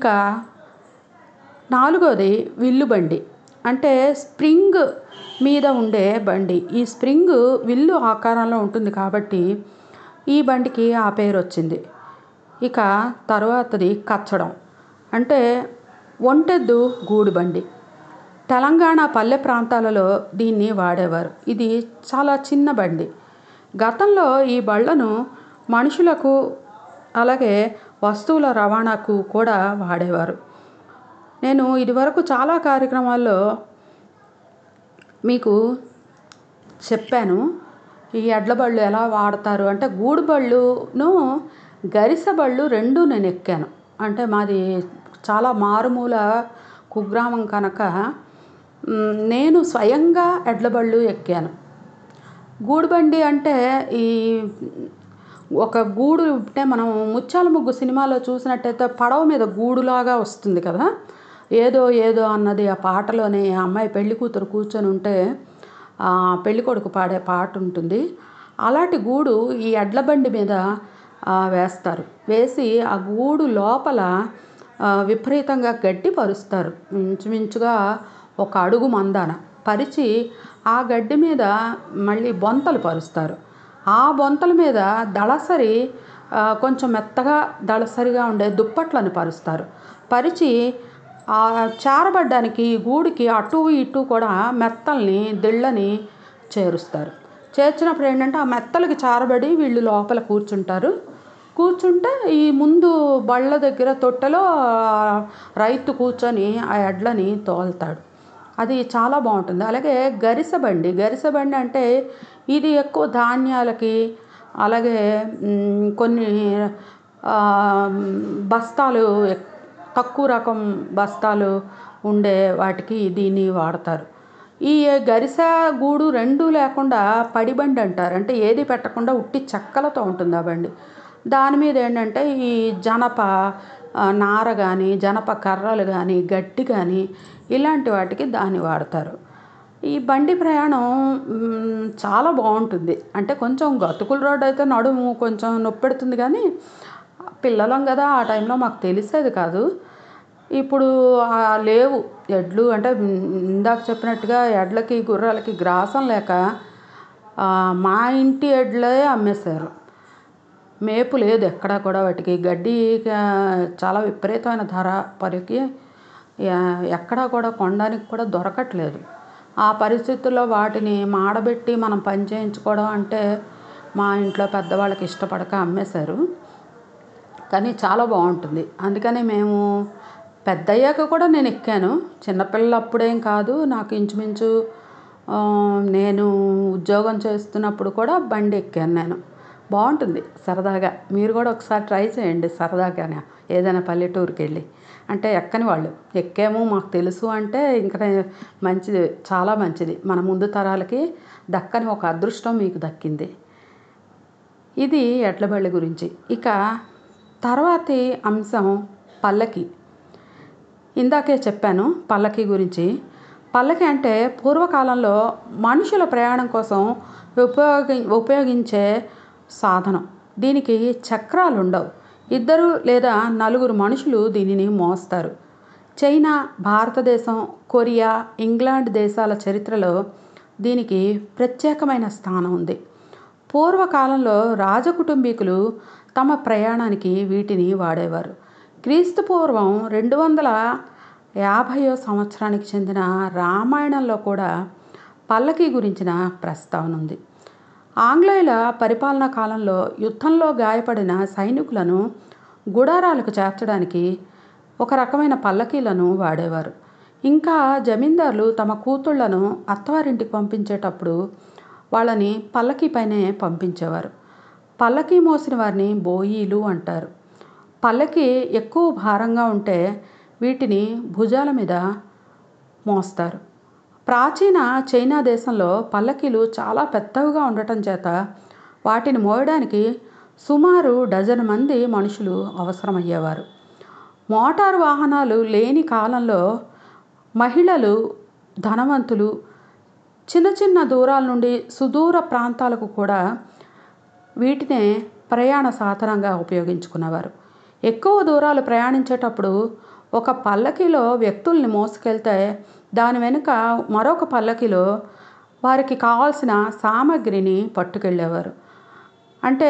నాలుగోది విల్లు బండి అంటే స్ప్రింగ్ మీద ఉండే బండి. ఈ స్ప్రింగ్ విల్లు ఆకారంలో ఉంటుంది కాబట్టి ఈ బండికి ఆ పేరు వచ్చింది. ఇక తరువాతది కచ్చడం అంటే ఒంటెద్దు గూడు బండి. తెలంగాణ పల్లె ప్రాంతాలలో దీన్ని వాడేవారు. ఇది చాలా చిన్న బండి. గతంలో ఈ బళ్లను మనుషులకు అలాగే వస్తువుల రవాణాకు కూడా వాడేవారు. నేను ఇదివరకు చాలా కార్యక్రమాల్లో మీకు చెప్పాను ఈ ఎడ్ల బళ్ళు ఎలా వాడతారు అంటే. గూడు బళ్ళును గరిసె బళ్ళు రెండు నేను ఎక్కాను. అంటే మాది చాలా మారుమూల కుగ్రామం కనుక నేను స్వయంగా ఎడ్ల బళ్ళు ఎక్కాను. గూడు బండి అంటే ఈ ఒక గూడు అంటే మనం ముత్యాల ముగ్గు సినిమాలో చూసినట్టయితే పడవ మీద గూడులాగా వస్తుంది కదా, ఏదో ఏదో అన్నది ఆ పాటలోనే అమ్మాయి పెళ్లి కూతురు కూర్చొని ఉంటే పెళ్లి కొడుకు పాడే పాట ఉంటుంది. అలాంటి గూడు ఈ ఎడ్ల బండి మీద వేస్తారు. వేసి ఆ గూడు లోపల విపరీతంగా గడ్డి పరుస్తారు. ఇంచుమించుగా ఒక అడుగు మందాన పరిచి ఆ గడ్డి మీద మళ్ళీ బొంతలు పరుస్తారు. ఆ బొంతల మీద దళసరి కొంచెం మెత్తగా దళసరిగా ఉండే దుప్పట్లను పరుస్తారు. పరిచి ఆ చారబడ్డానికి గూడికి అటు ఇటు కూడా మెత్తల్ని దిళ్ళని చేరుస్తారు. చేర్చినప్పుడు ఏంటంటే ఆ మెత్తలకి చారబడి వీళ్ళు లోపల కూర్చుంటారు. కూర్చుంటే ఈ ముందు బళ్ళ దగ్గర తొట్టెలో రైతు కూర్చొని ఆ ఎడ్లని తోలుతాడు. అది చాలా బాగుంటుంది. అలాగే గరిసెబండి గరిసెబండి అంటే ఇది ఎక్కువ ధాన్యాలకి, అలాగే కొన్ని బస్తాలు తక్కువ రకం బస్తాలు ఉండే వాటికి దీన్ని వాడతారు. ఈ గరిసె గూడు రెండు లేకుండా పడిబండి అంటారు. అంటే ఏది పెట్టకుండా ఉట్టి చెక్కలతో ఉంటుంది ఆ బండి. దాని మీద ఏంటంటే ఈ జనప నార కానీ, జనప కర్రలు కానీ, గడ్డి కానీ ఇలాంటి వాటికి దాన్ని వాడతారు. ఈ బండి ప్రయాణం చాలా బాగుంటుంది. అంటే కొంచెం గతుకుల రోడ్డు అయితే నడుము కొంచెం నొప్పి పెడుతుంది, కానీ పిల్లలం కదా ఆ టైంలో మాకు తెలిసేది కాదు. ఇప్పుడు లేవు ఎడ్లు. అంటే ఇందాక చెప్పినట్టుగా ఎడ్లకి గుర్రాలకి గ్రాసం లేక మా ఇంటి ఎడ్లే అమ్మేశారు. మేపు లేదు ఎక్కడా కూడా. వాటికి గడ్డి చాలా విపరీతమైన ధర పరికి ఎక్కడా కూడా కొనడానికి కూడా దొరకట్లేదు. ఆ పరిస్థితుల్లో వాటిని మాడబెట్టి మనం పని చేయించుకోవడం అంటే మా ఇంట్లో పెద్దవాళ్ళకి ఇష్టపడక అమ్మేశారు. కానీ చాలా బాగుంటుంది. అందుకని మేము పెద్ద అయ్యాక కూడా నేను ఎక్కాను. చిన్నపిల్లప్పుడేం కాదు, నాకు ఇంచుమించు నేను ఉద్యోగం చేస్తున్నప్పుడు కూడా బండి ఎక్కాను నేను. బాగుంటుంది సరదాగా. మీరు కూడా ఒకసారి ట్రై చేయండి సరదాగానే ఏదైనా పల్లెటూరుకి వెళ్ళి. అంటే ఎక్కని వాళ్ళు ఎక్కాము మాకు తెలుసు అంటే ఇంకా మంచిది, చాలా మంచిది. మన ముందు తరాలకి దక్కని ఒక అదృష్టం మీకు దక్కింది. ఇది ఎడ్ల బళ్ళ గురించి. ఇక తర్వాతి అంశం పల్లకి. ఇందాకే చెప్పాను పల్లకి గురించి. పల్లకి అంటే పూర్వకాలంలో మనుషుల ప్రయాణం కోసం ఉపయోగి ఉపయోగించే సాధనం. దీనికి చక్రాలు ఉండవు. ఇద్దరు లేదా నలుగురు మనుషులు దీనిని మోస్తారు. చైనా, భారతదేశం, కొరియా, ఇంగ్లాండ్ దేశాల చరిత్రలో దీనికి ప్రత్యేకమైన స్థానం ఉంది. పూర్వకాలంలో రాజకుటుంబీకులు తమ ప్రయాణానికి వీటిని వాడేవారు. క్రీస్తు పూర్వం రెండు వందల యాభైవ సంవత్సరానికి చెందిన రామాయణంలో కూడా పల్లకి గురించిన ప్రస్తావన ఉంది. ఆంగ్లేయుల పరిపాలనా కాలంలో యుద్ధంలో గాయపడిన సైనికులను గుడారాలకు చేర్చడానికి ఒక రకమైన పల్లకీలను వాడేవారు. ఇంకా జమీందారులు తమ కూతుళ్లను అత్తవారింటికి పంపించేటప్పుడు వాళ్ళని పల్లకీ పైనే పంపించేవారు. పల్లకీ మోసిన వారిని బోయీలు అంటారు. పల్లకి ఎక్కువ భారంగా ఉంటే వీటిని భుజాల మీద మోస్తారు. ప్రాచీన చైనా దేశంలో పల్లకీలు చాలా పెద్దవిగా ఉండటం చేత వాటిని మోయడానికి సుమారు డజన్ మంది మనుషులు అవసరమయ్యేవారు. మోటారు వాహనాలు లేని కాలంలో మహిళలు, ధనవంతులు చిన్న చిన్న దూరాల నుండి సుదూర ప్రాంతాలకు కూడా వీటినే ప్రయాణ సాధనంగా ఉపయోగించుకునేవారు. ఎక్కువ దూరాలు ప్రయాణించేటప్పుడు ఒక పల్లకీలో వ్యక్తుల్ని మోసుకెళ్తే దాని వెనుక మరొక పల్లకీలో వారికి కావాల్సిన సామాగ్రిని పట్టుకెళ్ళేవారు. అంటే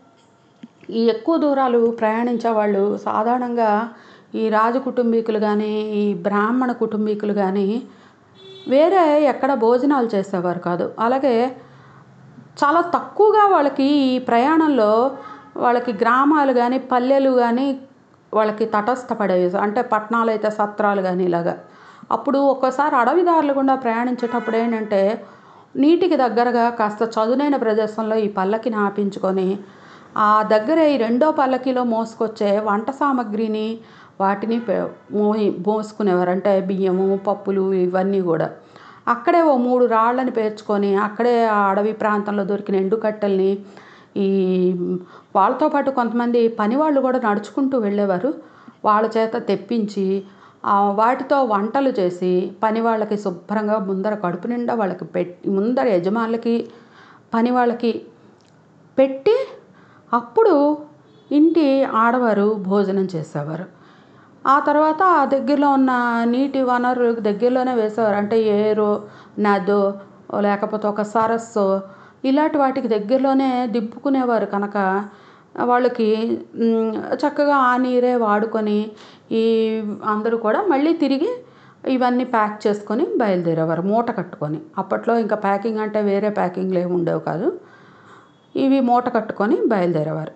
ఈ ఎక్కువ దూరాలు ప్రయాణించే వాళ్ళు సాధారణంగా ఈ రాజు కుటుంబీకులు కానీ, ఈ బ్రాహ్మణ కుటుంబీకులు కానీ వేరే ఎక్కడ భోజనాలు చేసేవారు కాదు. అలాగే చాలా తక్కువగా వాళ్ళకి ఈ ప్రయాణంలో వాళ్ళకి గ్రామాలు కానీ, పల్లెలు కానీ వాళ్ళకి తటస్థపడేవి. అంటే పట్టణాలు అయితే సత్రాలు కానీ ఇలాగా. అప్పుడు ఒక్కోసారి అడవిదారులు గుండా ప్రయాణించేటప్పుడు ఏంటంటే నీటికి దగ్గరగా కాస్త చదునైన ప్రదేశంలో ఈ పల్లకిని ఆపించుకొని ఆ దగ్గర ఈ రెండో పల్లకిలో మోసుకొచ్చే వంట సామాగ్రిని వాటిని మోయి మోసుకునేవారు. అంటే బియ్యము, పప్పులు ఇవన్నీ కూడా అక్కడే ఓ మూడు రాళ్ళని పేర్చుకొని అక్కడే ఆ అడవి ప్రాంతంలో దొరికిన ఎండుకట్టెల్ని ఈ వాళ్ళతో పాటు కొంతమంది పని వాళ్ళు కూడా నడుచుకుంటూ వెళ్ళేవారు. వాళ్ళ చేత తెప్పించి వాటితో వంటలు చేసి పని వాళ్ళకి శుభ్రంగా ముందర కడుపు నిండా వాళ్ళకి పెట్టి ముందర యజమానులకి పని వాళ్ళకి పెట్టి అప్పుడు ఇంటి ఆడవారు భోజనం చేసేవారు. ఆ తర్వాత ఆ దగ్గరలో ఉన్న నీటి వనరు దగ్గరలోనే వేసేవారు. అంటే ఏరో, నదో లేకపోతే ఒక సరస్సు ఇలాంటి వాటికి దగ్గరలోనే దింపుకునేవారు కనుక వాళ్ళకి చక్కగా ఆ నీరే వాడుకొని ఈ అందరూ కూడా మళ్ళీ తిరిగి ఇవన్నీ ప్యాక్ చేసుకొని బయలుదేరేవారు మూట కట్టుకొని. అప్పట్లో ఇంకా ప్యాకింగ్ అంటే వేరే ప్యాకింగ్లు ఏమి ఉండేవి కాదు, ఇవి మూట కట్టుకొని బయలుదేరేవారు.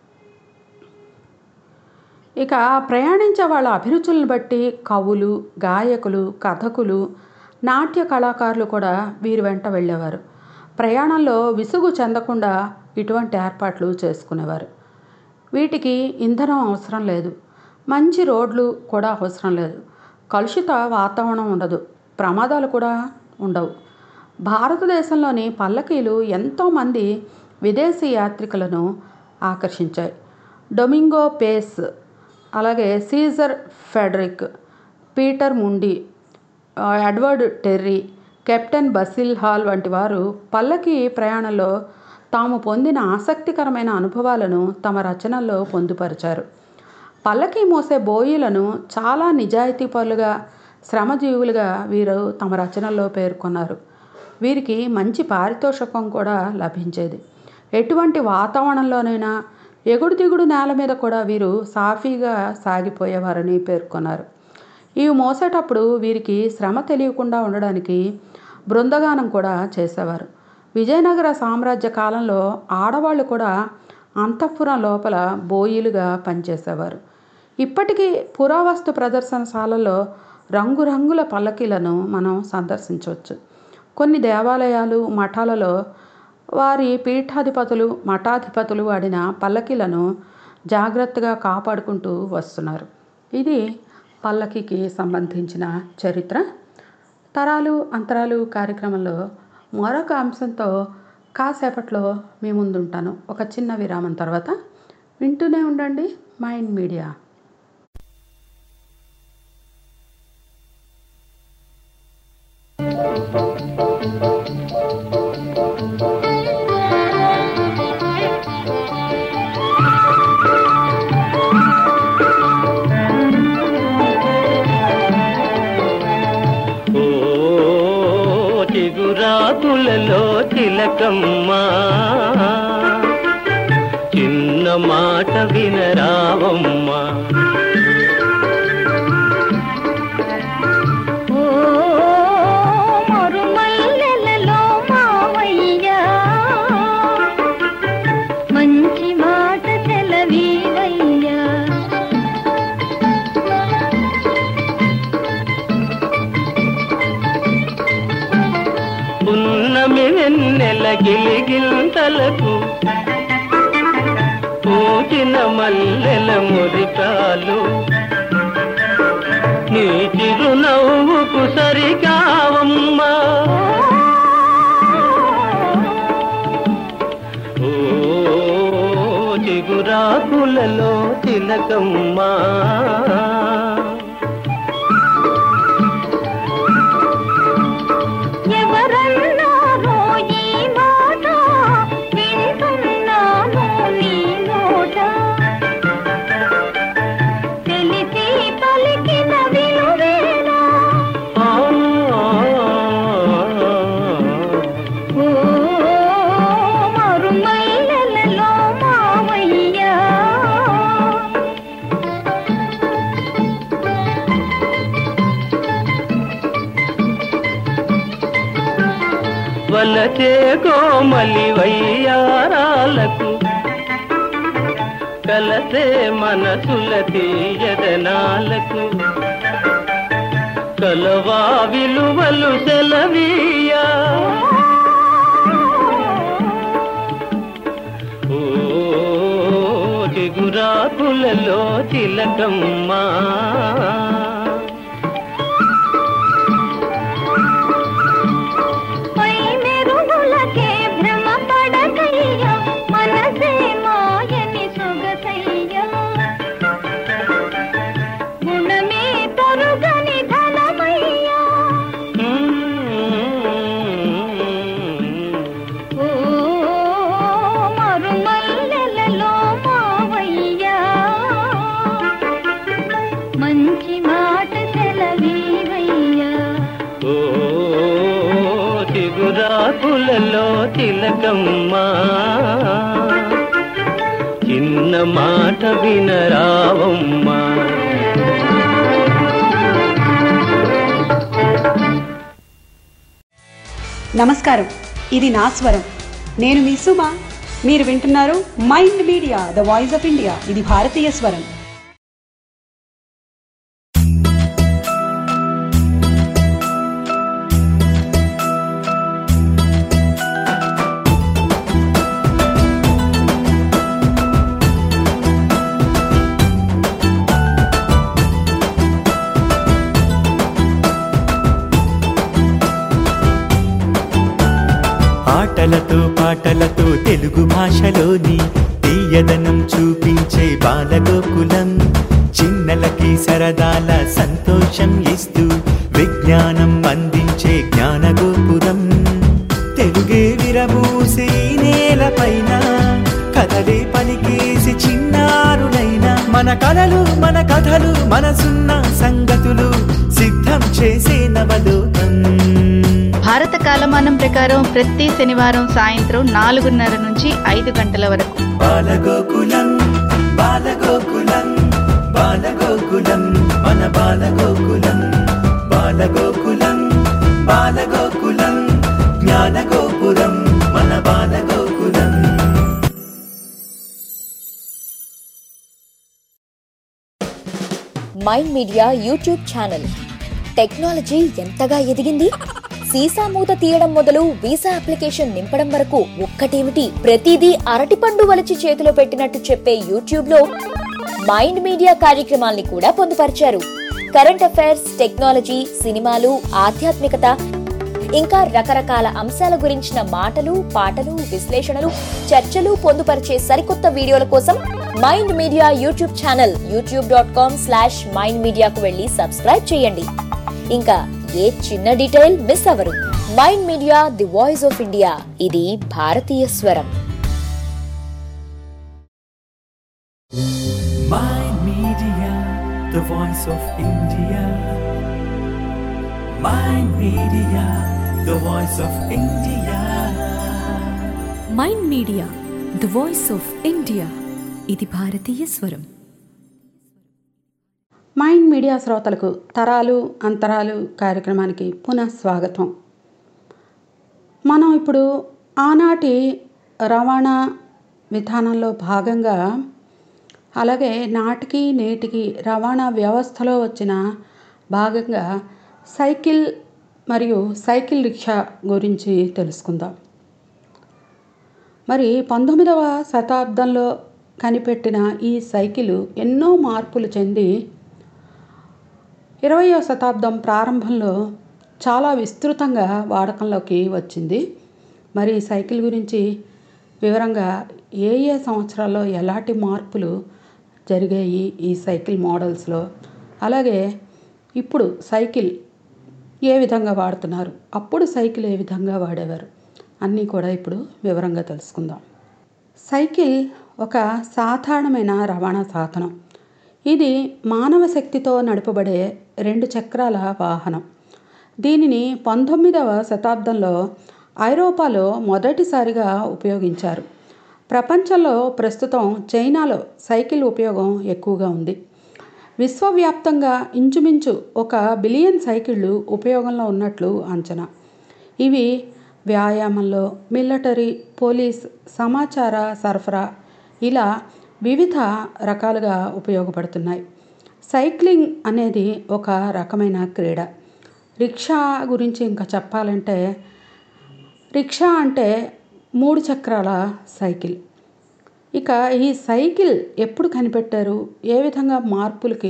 ఇక ప్రయాణించే వాళ్ళ అభిరుచులను బట్టి కవులు, గాయకులు, కథకులు, నాట్య కళాకారులు కూడా వీరి వెంట వెళ్ళేవారు. ప్రయాణంలో విసుగు చెందకుండా ఇటువంటి ఏర్పాట్లు చేసుకునేవారు. వీటికి ఇంధనం అవసరం లేదు, మంచి రోడ్లు కూడా అవసరం లేదు, కలుషిత వాతావరణం ఉండదు, ప్రమాదాలు కూడా ఉండవు. భారతదేశంలోని పల్లకీలు ఎంతోమంది విదేశీ యాత్రికులను ఆకర్షించాయి. డొమింగో పేస్, అలాగే Caesar Federici, Peter Mundy, Edward Terry, captain Basil Hall వంటి వారు పల్లకీ ప్రయాణంలో తాము పొందిన ఆసక్తికరమైన అనుభవాలను తమ రచనల్లో పొందుపరిచారు. పల్లకీ మోసే బోయిలను చాలా నిజాయితీపరులుగా, శ్రమజీవులుగా వీరు తమ రచనల్లో పేర్కొన్నారు. వీరికి మంచి పారితోషికం కూడా లభించేది. ఎటువంటి వాతావరణంలోనైనా ఎగుడు దిగుడు నేల మీద కూడా వీరు సాఫీగా సాగిపోయేవారని పేర్కొన్నారు. ఇవి మోసేటప్పుడు వీరికి శ్రమ తెలియకుండా ఉండడానికి బృందగానం కూడా చేసేవారు. విజయనగర సామ్రాజ్య కాలంలో ఆడవాళ్ళు కూడా అంతఃపురం లోపల బోయిలుగా పనిచేసేవారు. ఇప్పటికీ పురావస్తు ప్రదర్శనశాలలో రంగురంగుల పల్లకీలను మనం సందర్శించవచ్చు. కొన్ని దేవాలయాలు, మఠాలలో వారి పీఠాధిపతులు, మఠాధిపతులు వాడిన పల్లకీలను జాగ్రత్తగా కాపాడుకుంటూ వస్తున్నారు. ఇది పల్లకీకి సంబంధించిన చరిత్ర. తరాలు అంతరాలు కార్యక్రమంలో మరొక అంశంతో కాసేపట్లో మీ ముందుంటాను. ఒక చిన్న విరామం తర్వాత వింటూనే ఉండండి మైండ్ మీడియా. చిగురాకులలో తిలకమ్మా, చిన్న మాట వినరావమ్మా. మంచి మాట సెలవీవయ్యా. పున్నమి వెన్నెల గిలిగిల్తలకు పూచిన మల్లెల మురికాలు నీ చిరునవ్వుకు సరికావమ్మా. ఓ చిగురాకులలో తిలకమ్మా, వలచే కోమలి వయ్యారాలకు కలసే మనసుల తీయదనాలకు కలవా విలువలు సెలవీయా. ఓ చిగురాకులలో తిలకమ్మా, చిగురాకులలో తిలకమ్మా, చిన్న మాట వినరావమ్మా. నమస్కారం, ఇది నా స్వరం. నేను మీ సుమ. మీరు వింటున్నారు mind media, the voice of India. ఇది భారతీయ స్వరం. ఆటలతో పాటలతో తెలుగు భాషలోని తీయదనం చూపించే బాలగోకులం, చిన్నలకి సరదాల సంతోషం ఇస్తూ విజ్ఞానం అందించే జ్ఞానగోపురం. తెలుగే విరబూసే నేలపైన కథలే పలికేసి చిన్నారులైన మన కలలు మన కథలు మనసున్న సంగతులు సిద్ధం చేసే నవలోకం. భారత కాలమానం ప్రకారం ప్రతి శనివారం సాయంత్రం నాలుగున్నర నుంచి ఐదు గంటల వరకు బాలగోకులం బాలగోకులం బాలగోకులం మన బాలగోకులం బాలగోకులం బాలగోకులం జ్ఞానగోపురం మన Balagokulam. Mind media YouTube channel. Technology ఎంతగా ఎదిగింది, సీసా మూత తీయడం మొదలు వీసా అప్లికేషన్ నింపడం వరకు ఒక్కటేమిటి ప్రతిదీ అరటిపండు వలిచి చేతిలో పెట్టినట్టు చెప్పే యూట్యూబ్ లో మైండ్ మీడియా కార్యక్రమాల్ని కూడా పొందుపరిచారు. కరెంట్ అఫైర్స్, టెక్నాలజీ, సినిమాలు, ఆధ్యాత్మికత, ఇంకా రకరకాల అంశాల గురించిన మాటలు, పాటలు, విశ్లేషణలు, చర్చలు పొందుపరిచే సరికొత్త వీడియోల కోసం mind media YouTube channel YouTube dot com slash mind మీడియాకు వెళ్లి సబ్స్క్రైబ్ చేయండి. ఇంకా ఏ చిన్న డీటెయిల్ మిస్ అవ్వరు. Mind media, the voice of India. ఇది భారతీయ స్వరం. Mind media, the voice of India. Mind media, the voice of India. Mind media, the voice of India. ఇది భారతీయ స్వరం. మైండ్ మీడియా శ్రోతలకు తరాలు అంతరాలు కార్యక్రమానికి పునః స్వాగతం. మనం ఇప్పుడు ఆనాటి రవాణా విధానంలో భాగంగా, అలాగే నాటికి నేటికి రవాణా వ్యవస్థలో వచ్చిన భాగంగా సైకిల్ మరియు సైకిల్ రిక్షా గురించి తెలుసుకుందాం. మరి పంతొమ్మిదవ శతాబ్దంలో కనిపెట్టిన ఈ సైకిలు ఎన్నో మార్పులు చెంది ఇరవయవ శతాబ్దం ప్రారంభంలో చాలా విస్తృతంగా వాడకంలోకి వచ్చింది. మరి సైకిల్ గురించి వివరంగా ఏ ఏ సంవత్సరాల్లో ఎలాంటి మార్పులు జరిగాయి ఈ సైకిల్ మోడల్స్లో, అలాగే ఇప్పుడు సైకిల్ ఏ విధంగా వాడుతున్నారు, అప్పుడు సైకిల్ ఏ విధంగా వాడేవారు అన్నీ కూడా ఇప్పుడు వివరంగా తెలుసుకుందాం. సైకిల్ ఒక సాధారణమైన రవాణా సాధనం. ఇది మానవ శక్తితో నడపబడే రెండు చక్రాల వాహనం. దీనిని పంతొమ్మిదవ శతాబ్దంలో ఐరోపాలో మొదటిసారిగా ఉపయోగించారు. ప్రపంచంలో ప్రస్తుతం చైనాలో సైకిల్ ఉపయోగం ఎక్కువగా ఉంది. విశ్వవ్యాప్తంగా ఇంచుమించు ఒక బిలియన్ సైకిళ్ళు ఉపయోగంలో ఉన్నట్లు అంచనా. ఇవి వ్యాయామంలో, మిలిటరీ, పోలీస్, సమాచార సరఫరా ఇలా వివిధ రకాలుగా ఉపయోగపడుతున్నాయి. సైక్లింగ్ అనేది ఒక రకమైన క్రీడ. రిక్షా గురించి ఇంకా చెప్పాలంటే, రిక్షా అంటే మూడు చక్రాల సైకిల్. ఇక ఈ సైకిల్ ఎప్పుడు కనిపెట్టారు, ఏ విధంగా మార్పులకి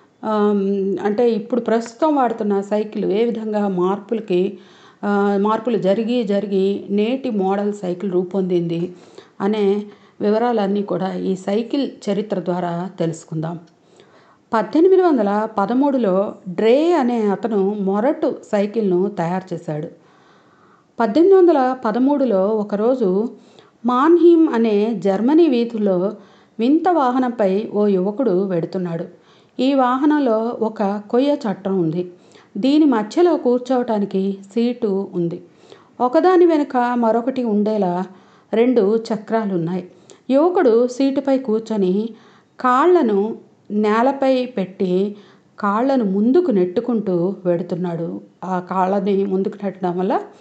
అంటే ఇప్పుడు ప్రస్తుతం వాడుతున్న సైకిల్ ఏ విధంగా మార్పులకి మార్పులు జరిగి జరిగి నేటి మోడల్ సైకిల్ రూపొందింది అనే వివరాలన్నీ కూడా ఈ సైకిల్ చరిత్ర ద్వారా తెలుసుకుందాం. పద్దెనిమిది వందల పదమూడులో డ్రే అనే అతను మొరటు సైకిల్ను తయారు చేశాడు. పద్దెనిమిది వందల పదమూడులో ఒకరోజు మాన్హీమ్ అనే జర్మనీ వీధుల్లో వింత వాహనంపై ఓ యువకుడు వెడుతున్నాడు. ఈ వాహనంలో ఒక కొయ్య చట్రం ఉంది. దీని మధ్యలో కూర్చోవటానికి సీటు ఉంది. ఒకదాని వెనుక మరొకటి ఉండేలా రెండు చక్రాలు ఉన్నాయి. యువకుడు సీటుపై కూర్చొని కాళ్లను నేలపై పెట్టి కాళ్లను ముందుకు నెట్టుకుంటూ వెడుతున్నాడు. ఆ కాళ్ళని ముందుకు నెట్టడం వల్ల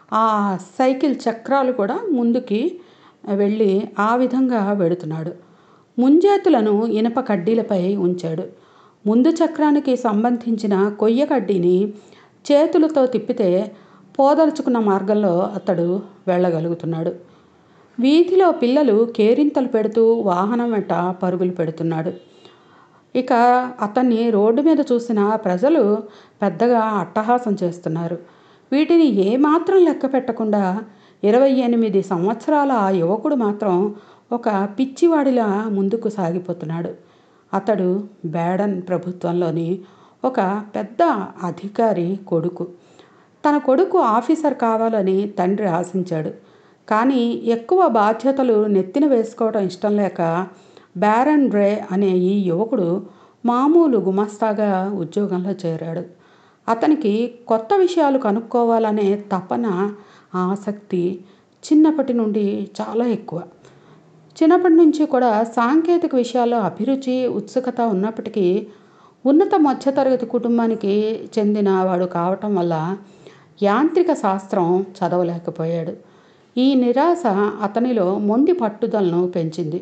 ఆ సైకిల్ చక్రాలు కూడా ముందుకి వెళ్ళి ఆ విధంగా వెడుతున్నాడు. ముంజేతులను ఇనప కడ్డీలపై ఉంచాడు. ముందు చక్రానికి సంబంధించిన కొయ్య కడ్డీని చేతులతో తిప్పితే పోదలుచుకున్న మార్గంలో అతడు వెళ్ళగలుగుతున్నాడు. వీధిలో పిల్లలు కేరింతలు పెడుతూ వాహనం వెంట పరుగులు పెడుతున్నాడు. ఇక అతన్ని రోడ్డు మీద చూసిన ప్రజలు పెద్దగా అట్టహాసం చేస్తున్నారు. వీటిని ఏమాత్రం లెక్క పెట్టకుండా ఇరవై ఎనిమిది సంవత్సరాల ఆ యువకుడు మాత్రం ఒక పిచ్చివాడిలా ముందుకు సాగిపోతున్నాడు. అతడు బ్యాడన్ ప్రభుత్వంలోని ఒక పెద్ద అధికారి కొడుకు. తన కొడుకు ఆఫీసర్ కావాలని తండ్రి ఆశించాడు. కానీ ఎక్కువ బాధ్యతలు నెత్తిన వేసుకోవడం ఇష్టం లేక బ్యారన్ రే అనే ఈ యువకుడు మామూలు గుమస్తాగా ఉద్యోగంలో చేరాడు. అతనికి కొత్త విషయాలు కనుక్కోవాలనే తపన, ఆసక్తి చిన్నప్పటి నుండి చాలా ఎక్కువ. చిన్నప్పటి నుంచి కూడా సాంకేతిక విషయాల్లో అభిరుచి, ఉత్సుకత ఉన్నప్పటికీ ఉన్నత మధ్యతరగతి కుటుంబానికి చెందిన వాడు కావటం వల్ల యాంత్రిక శాస్త్రం చదవలేకపోయాడు. ఈ నిరాశ అతనిలో మొండి పట్టుదలను పెంచింది.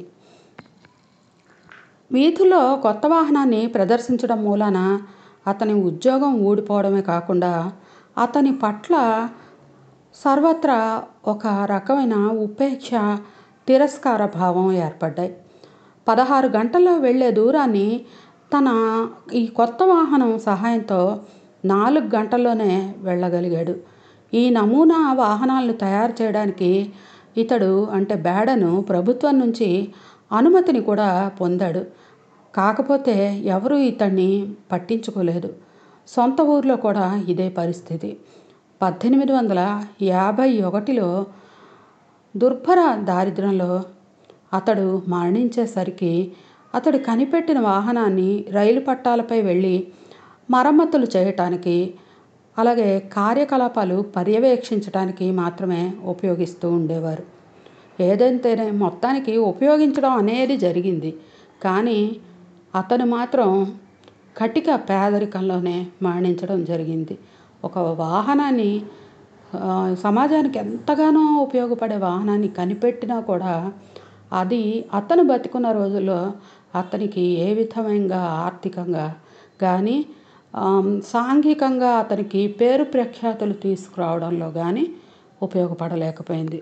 వీధుల్లో కొత్త వాహనాన్ని ప్రదర్శించడం మూలాన అతని ఉద్యోగం ఊడిపోవడమే కాకుండా అతని పట్ల సర్వత్రా ఒక రకమైన ఉపేక్ష, తిరస్కార భావం ఏర్పడ్డాయి. పదహారు గంటల్లో వెళ్ళే దూరాన్ని తన ఈ కొత్త వాహనం సహాయంతో నాలుగు గంటల్లోనే వెళ్ళగలిగాడు. ఈ నమూనా వాహనాలను తయారు చేయడానికి ఇతడు అంటే బ్యాడను ప్రభుత్వం నుంచి అనుమతిని కూడా పొందాడు. కాకపోతే ఎవరూ ఇతన్ని పట్టించుకోలేదు. సొంత ఊర్లో కూడా ఇదే పరిస్థితి. పద్దెనిమిది వందల యాభై ఒకటిలో దుర్భర దారిద్ర్యంలో అతడు మరణించేసరికి అతడు కనిపెట్టిన వాహనాన్ని రైలు పట్టాలపై వెళ్ళి మరమ్మతులు చేయటానికి, అలాగే కార్యకలాపాలు పర్యవేక్షించడానికి మాత్రమే ఉపయోగిస్తూ ఉండేవారు. ఏదైతేనే మొత్తానికి ఉపయోగించడం అనేది జరిగింది. కానీ అతను మాత్రం కటిక పేదరికంలోనే మరణించడం జరిగింది. ఒక వాహనాన్ని సమాజానికి ఎంతగానో ఉపయోగపడే వాహనాన్ని కనిపెట్టినా కూడా అది అతను బతికున్న రోజుల్లో అతనికి ఏ విధంగా ఆర్థికంగా కానీ సాంఘికంగా అతనికి పేరు ప్రఖ్యాతులు తీసుకురావడంలో కానీ ఉపయోగపడలేకపోయింది.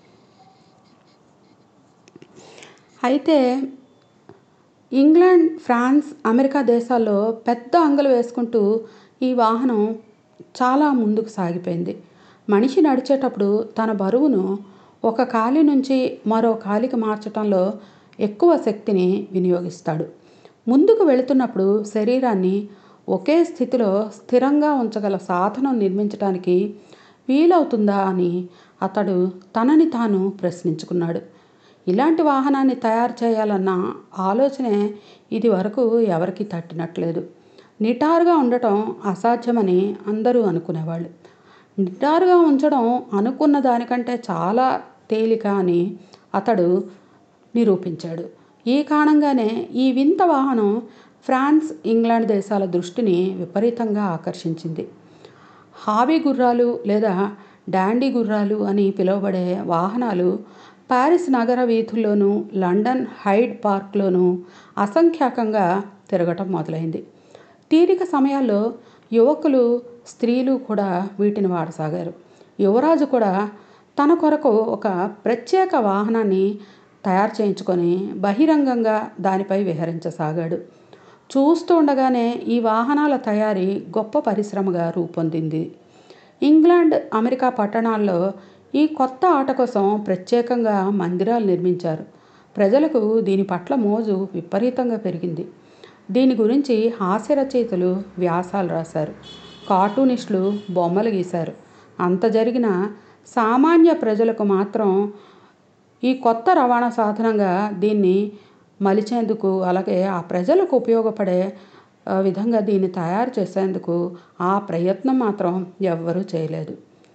అయితే ఇంగ్లాండ్, ఫ్రాన్స్, అమెరికా దేశాల్లో పెద్ద అంగలు వేసుకుంటూ ఈ వాహనం చాలా ముందుకు సాగిపోయింది. మనిషి నడిచేటప్పుడు తన బరువును ఒక కాలి నుంచి మరో కాలికి మార్చడంలో ఎక్కువ శక్తిని వినియోగిస్తాడు. ముందుకు వెళుతున్నప్పుడు శరీరాన్ని ఒకే స్థితిలో స్థిరంగా ఉంచగల సాధనం నిర్మించడానికి వీలవుతుందా అని అతడు తనని తాను ప్రశ్నించుకున్నాడు. ఇలాంటి వాహనాన్ని తయారు చేయాలన్న ఆలోచనే ఇది వరకు ఎవరికి తట్టినట్లేదు. నిటారుగా ఉండటం అసాధ్యమని అందరూ అనుకునేవాళ్ళు. నిటారుగా ఉంచడం అనుకున్న దానికంటే చాలా తేలిక అని అతడు నిరూపించాడు. ఈ కారణంగానే ఈ వింత వాహనం ఫ్రాన్స్, ఇంగ్లాండ్ దేశాల దృష్టిని విపరీతంగా ఆకర్షించింది. హాబీ గుర్రాలు లేదా డాండీ గుర్రాలు అని పిలువబడే వాహనాలు పారిస్ నగర వీధుల్లోనూ, లండన్ హైడ్ పార్క్లోనూ అసంఖ్యాకంగా తిరగటం మొదలైంది. తీరిక సమయాల్లో యువకులు, స్త్రీలు కూడా వీటిని వాడసాగారు. యువరాజు కూడా తన కొరకు ఒక ప్రత్యేక వాహనాన్ని తయారు చేయించుకొని బహిరంగంగా దానిపై విహరించసాగాడు. చూస్తూ ఉండగానే ఈ వాహనాల తయారీ గొప్ప పరిశ్రమగా రూపొందింది. ఇంగ్లాండ్, అమెరికా పట్టణాల్లో ఈ కొత్త ఆట కోసం ప్రత్యేకంగా మందిరాలు నిర్మించారు. ప్రజలకు దీని పట్ల మోజు విపరీతంగా పెరిగింది. దీని గురించి హాస్య రచయితలు వ్యాసాలు రాశారు. కార్టూనిస్టులు బొమ్మలు గీశారు. అంత జరిగిన సామాన్య ప్రజలకు మాత్రం ఈ కొత్త రవాణా సాధనంగా దీన్ని మలిచేందుకు, అలాగే ఆ ప్రజలకు ఉపయోగపడే విధంగా దీన్ని తయారు చేసేందుకు ఆ ప్రయత్నం మాత్రం ఎవ్వరూ చేయలేదు.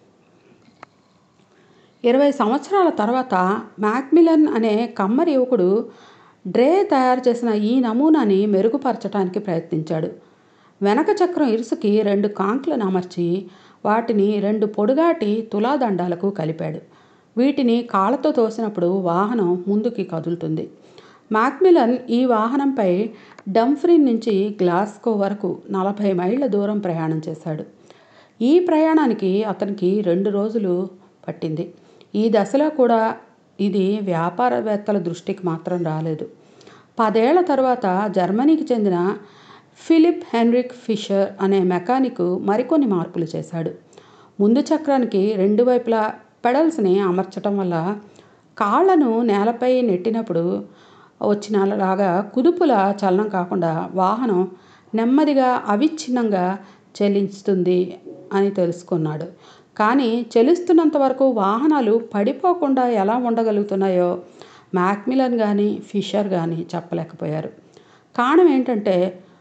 ఇరవై సంవత్సరాల తర్వాత మ్యాక్మిలన్ అనే కమ్మరి యువకుడు డ్రే తయారు చేసిన ఈ నమూనాని మెరుగుపరచడానికి ప్రయత్నించాడు. వెనక చక్రం ఇరుసుకి రెండు కాంక్లను అమర్చి వాటిని రెండు పొడుగాటి తులాదండాలకు కలిపాడు. వీటిని కాళ్ళతో తోసినప్పుడు వాహనం ముందుకి కదులుతుంది. మ్యాక్మిలన్ ఈ వాహనంపై డంఫ్రిన్ నుంచి గ్లాస్గో వరకు నలభై మైళ్ళ దూరం ప్రయాణం చేశాడు. ఈ ప్రయాణానికి అతనికి రెండు రోజులు పట్టింది. ఈ దశలో కూడా ఇది వ్యాపారవేత్తల దృష్టికి మాత్రం రాలేదు. పదేళ్ల తర్వాత జర్మనీకి చెందిన ఫిలిప్ హెన్రిక్ ఫిషర్ అనే మెకానిక్ మరికొన్ని మార్పులు చేశాడు. ముందు చక్రానికి రెండు వైపులా పెడల్స్ని అమర్చటం వల్ల కాళ్లను నేలపై నెట్టినప్పుడు వచ్చినలాగా కుదుపుల చలనం కాకుండా వాహనం నెమ్మదిగా అవిచ్ఛిన్నంగా చెలిస్తుంది అని తెలుసుకున్నాడు. కానీ చెలిస్తున్నంత వరకు వాహనాలు పడిపోకుండా ఎలా ఉండగలుగుతున్నాయో మ్యాక్మిలన్ కానీ ఫిషర్ కానీ చెప్పలేకపోయారు. కారణం ఏంటంటే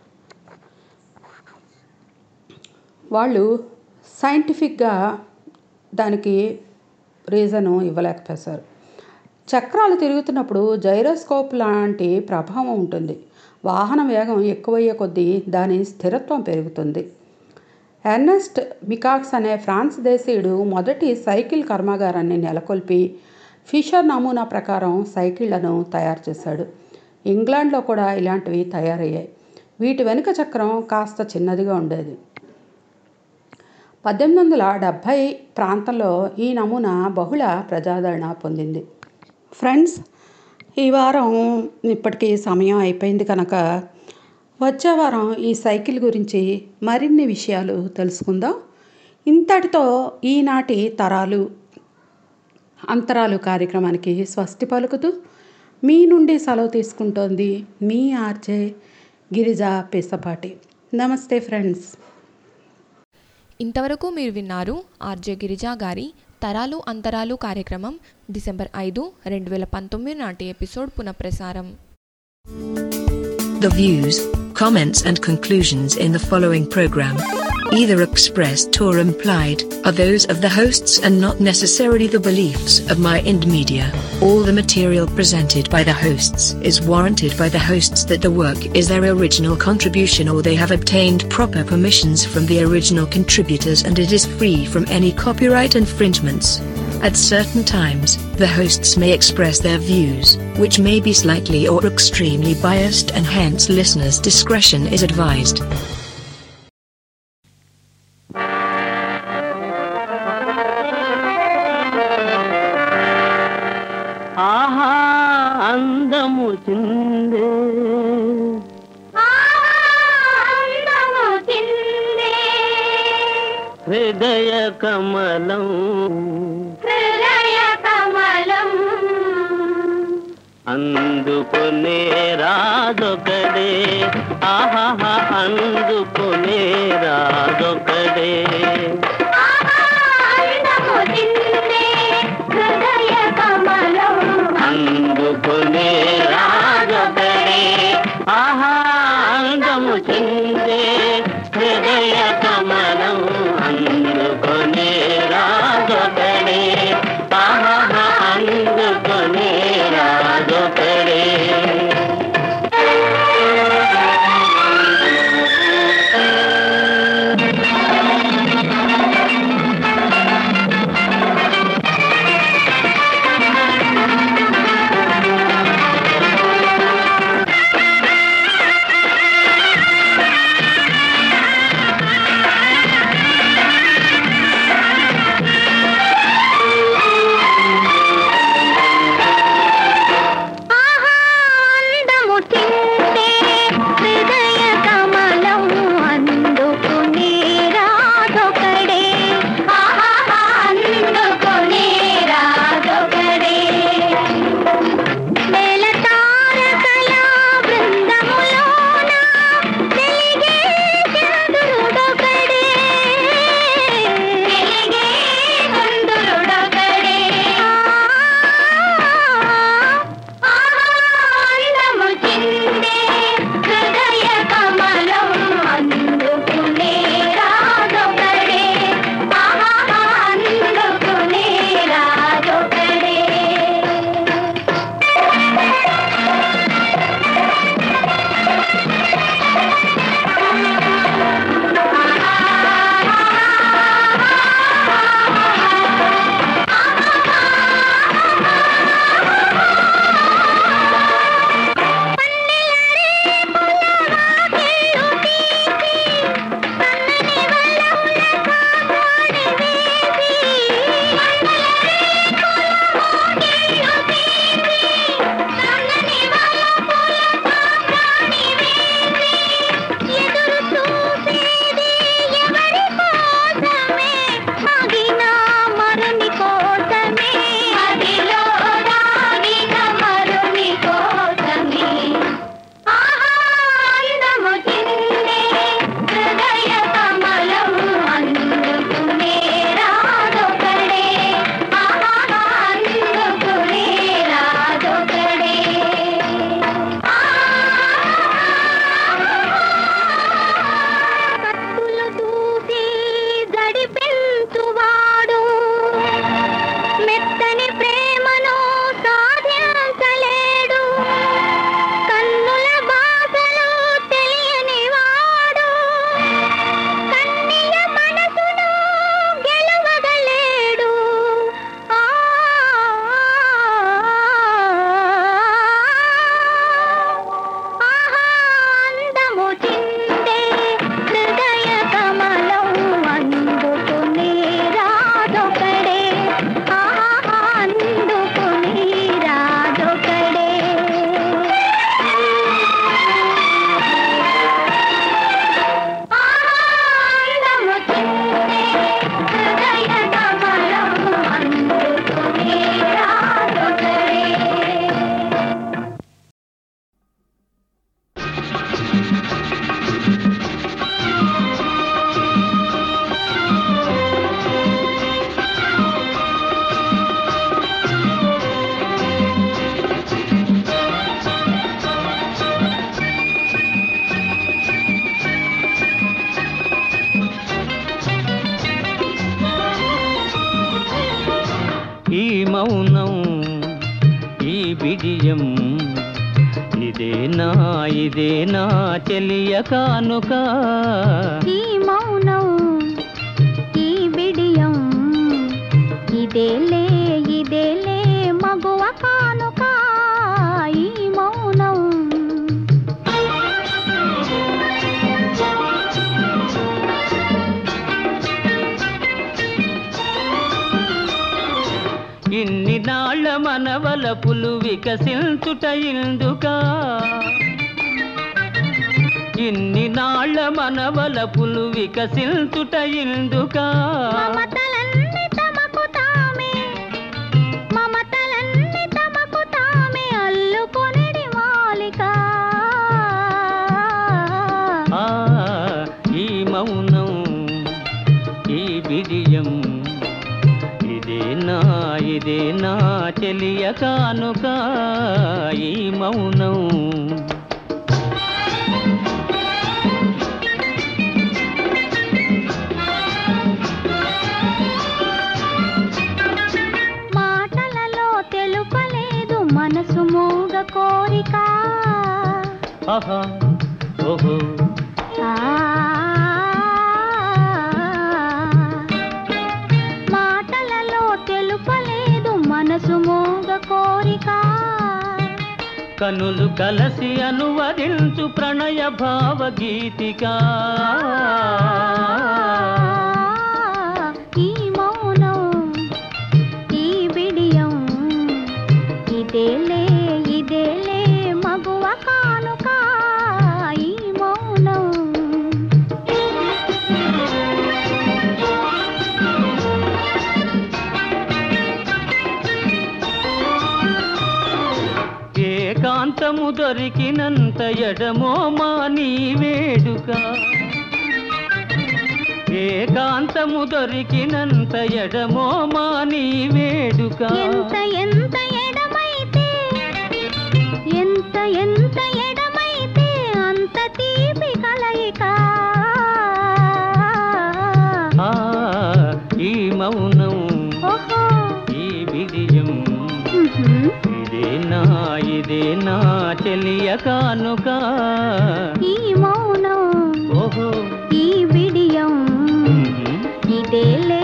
వాళ్ళు సైంటిఫిక్గా దానికి రీజను ఇవ్వలేకపోయారు. చక్రాలు తిరుగుతున్నప్పుడు జైరోస్కోప్ లాంటి ప్రభావం ఉంటుంది. వాహన వేగం ఎక్కువయ్యే కొద్దీ దాని స్థిరత్వం పెరుగుతుంది. ఎర్నెస్ట్ మికాక్స్ అనే ఫ్రాన్స్ దేశీయుడు మొదటి సైకిల్ కర్మాగారాన్ని నెలకొల్పి ఫిషర్ నమూనా ప్రకారం సైకిళ్లను తయారు చేశాడు. ఇంగ్లాండ్లో కూడా ఇలాంటివి తయారయ్యాయి. వీటి వెనుక చక్రం కాస్త చిన్నదిగా ఉండేది. పద్దెనిమిది వందల డెబ్భై ప్రాంతంలో ఈ నమూనా బహుళ ప్రజాదరణ పొందింది. ఫ్రెండ్స్, ఈ వారం ఇప్పటికీ సమయం అయిపోయింది కనుక వచ్చే వారం ఈ సైకిల్ గురించి మరిన్ని విషయాలు తెలుసుకుందాం. ఇంతటితో ఈనాటి తరాలు అంతరాలు కార్యక్రమానికి స్వస్తి పలుకుతూ మీ నుండి సెలవు తీసుకుంటోంది మీ ఆర్జే గిరిజ పిసపాటి. నమస్తే ఫ్రెండ్స్. ఇంతవరకు మీరు విన్నారు ఆర్జే గిరిజా గారి తరాలు అంతరాలు కార్యక్రమం డిసెంబర్ ఐదు రెండు వేల పంతొమ్మిది నాటి ఎపిసోడ్ పునఃప్రసారం. The views, comments and conclusions in the following program, either expressed or implied, are those of the hosts and not necessarily the beliefs of Mind Media. All the material presented by the hosts is warranted by the hosts that the work is their original contribution or they have obtained proper permissions from the original contributors and it is free from any copyright infringements. At certain times, the hosts may express their views, which may be slightly or extremely biased and hence listeners' discretion is advised. ఆహా అందము చిందే హృదయ కమలం హృదయ కమలం అందుకునే రాజొకడే ఆహా అందుకునే రాజొకడే హృదయ కమలం అందుకునే రాజొకడే ఆహా అందము చిందే హృదయ కమలం అందుకునే రాజొకడే ఆహా అందుకునే రాజొకడే మౌనం ఈ బిడియం ఇదేనా ఇదేనా చెలియ కానుక ఈ మౌనం ఈ బిడియం ఇదేలే ఇదేలే మగువ కానుక ఈ మౌనం ఇన్ని నాళ్ళ మనవలపులు వికసించుట ఇందుకా ఇన్ని నాళ్ళ మనవలపులు వికసించుట ఇందుకా మమతలన్నీ తమకు తామే మమతలన్నీ తమకు తామే అల్లుకొనిడి మాలిక ఆ ఈ మౌనం ఈ బిడియం ఇదేనా ఇదేనా చెలియ కానుక ఈ మౌనం మాటలలో తెలుపలేదు మనసు మూగ కోరిక ఆహా ఓహో మాటలలో తెలుపలేదు మనసు మూగ కోరిక కనులు కలసి అనువదించు ప్రణయ భావగీతిక ఈ మౌనం ఈ బిడియం ఇదేలే ఇదేలే మగువ కానుక ఈ మౌనం ఏకాంతము దొరికినంత ఎడమో మా నీ వేడుక ఏకాంతము దొరికినంత ఎడమో మా నీ వేడుక ఎంత ఎంత ఎడమైతే ఎంత ఎంత ఎడమైతే అంత తీపి కలయిక ఆ ఈ మౌనం ఓహో ఈ బిడియం ఇదేనా ఇదేనా చెలియ కానుక ఈ మౌనం ఓహో ఈ బిడియం ఇదేలే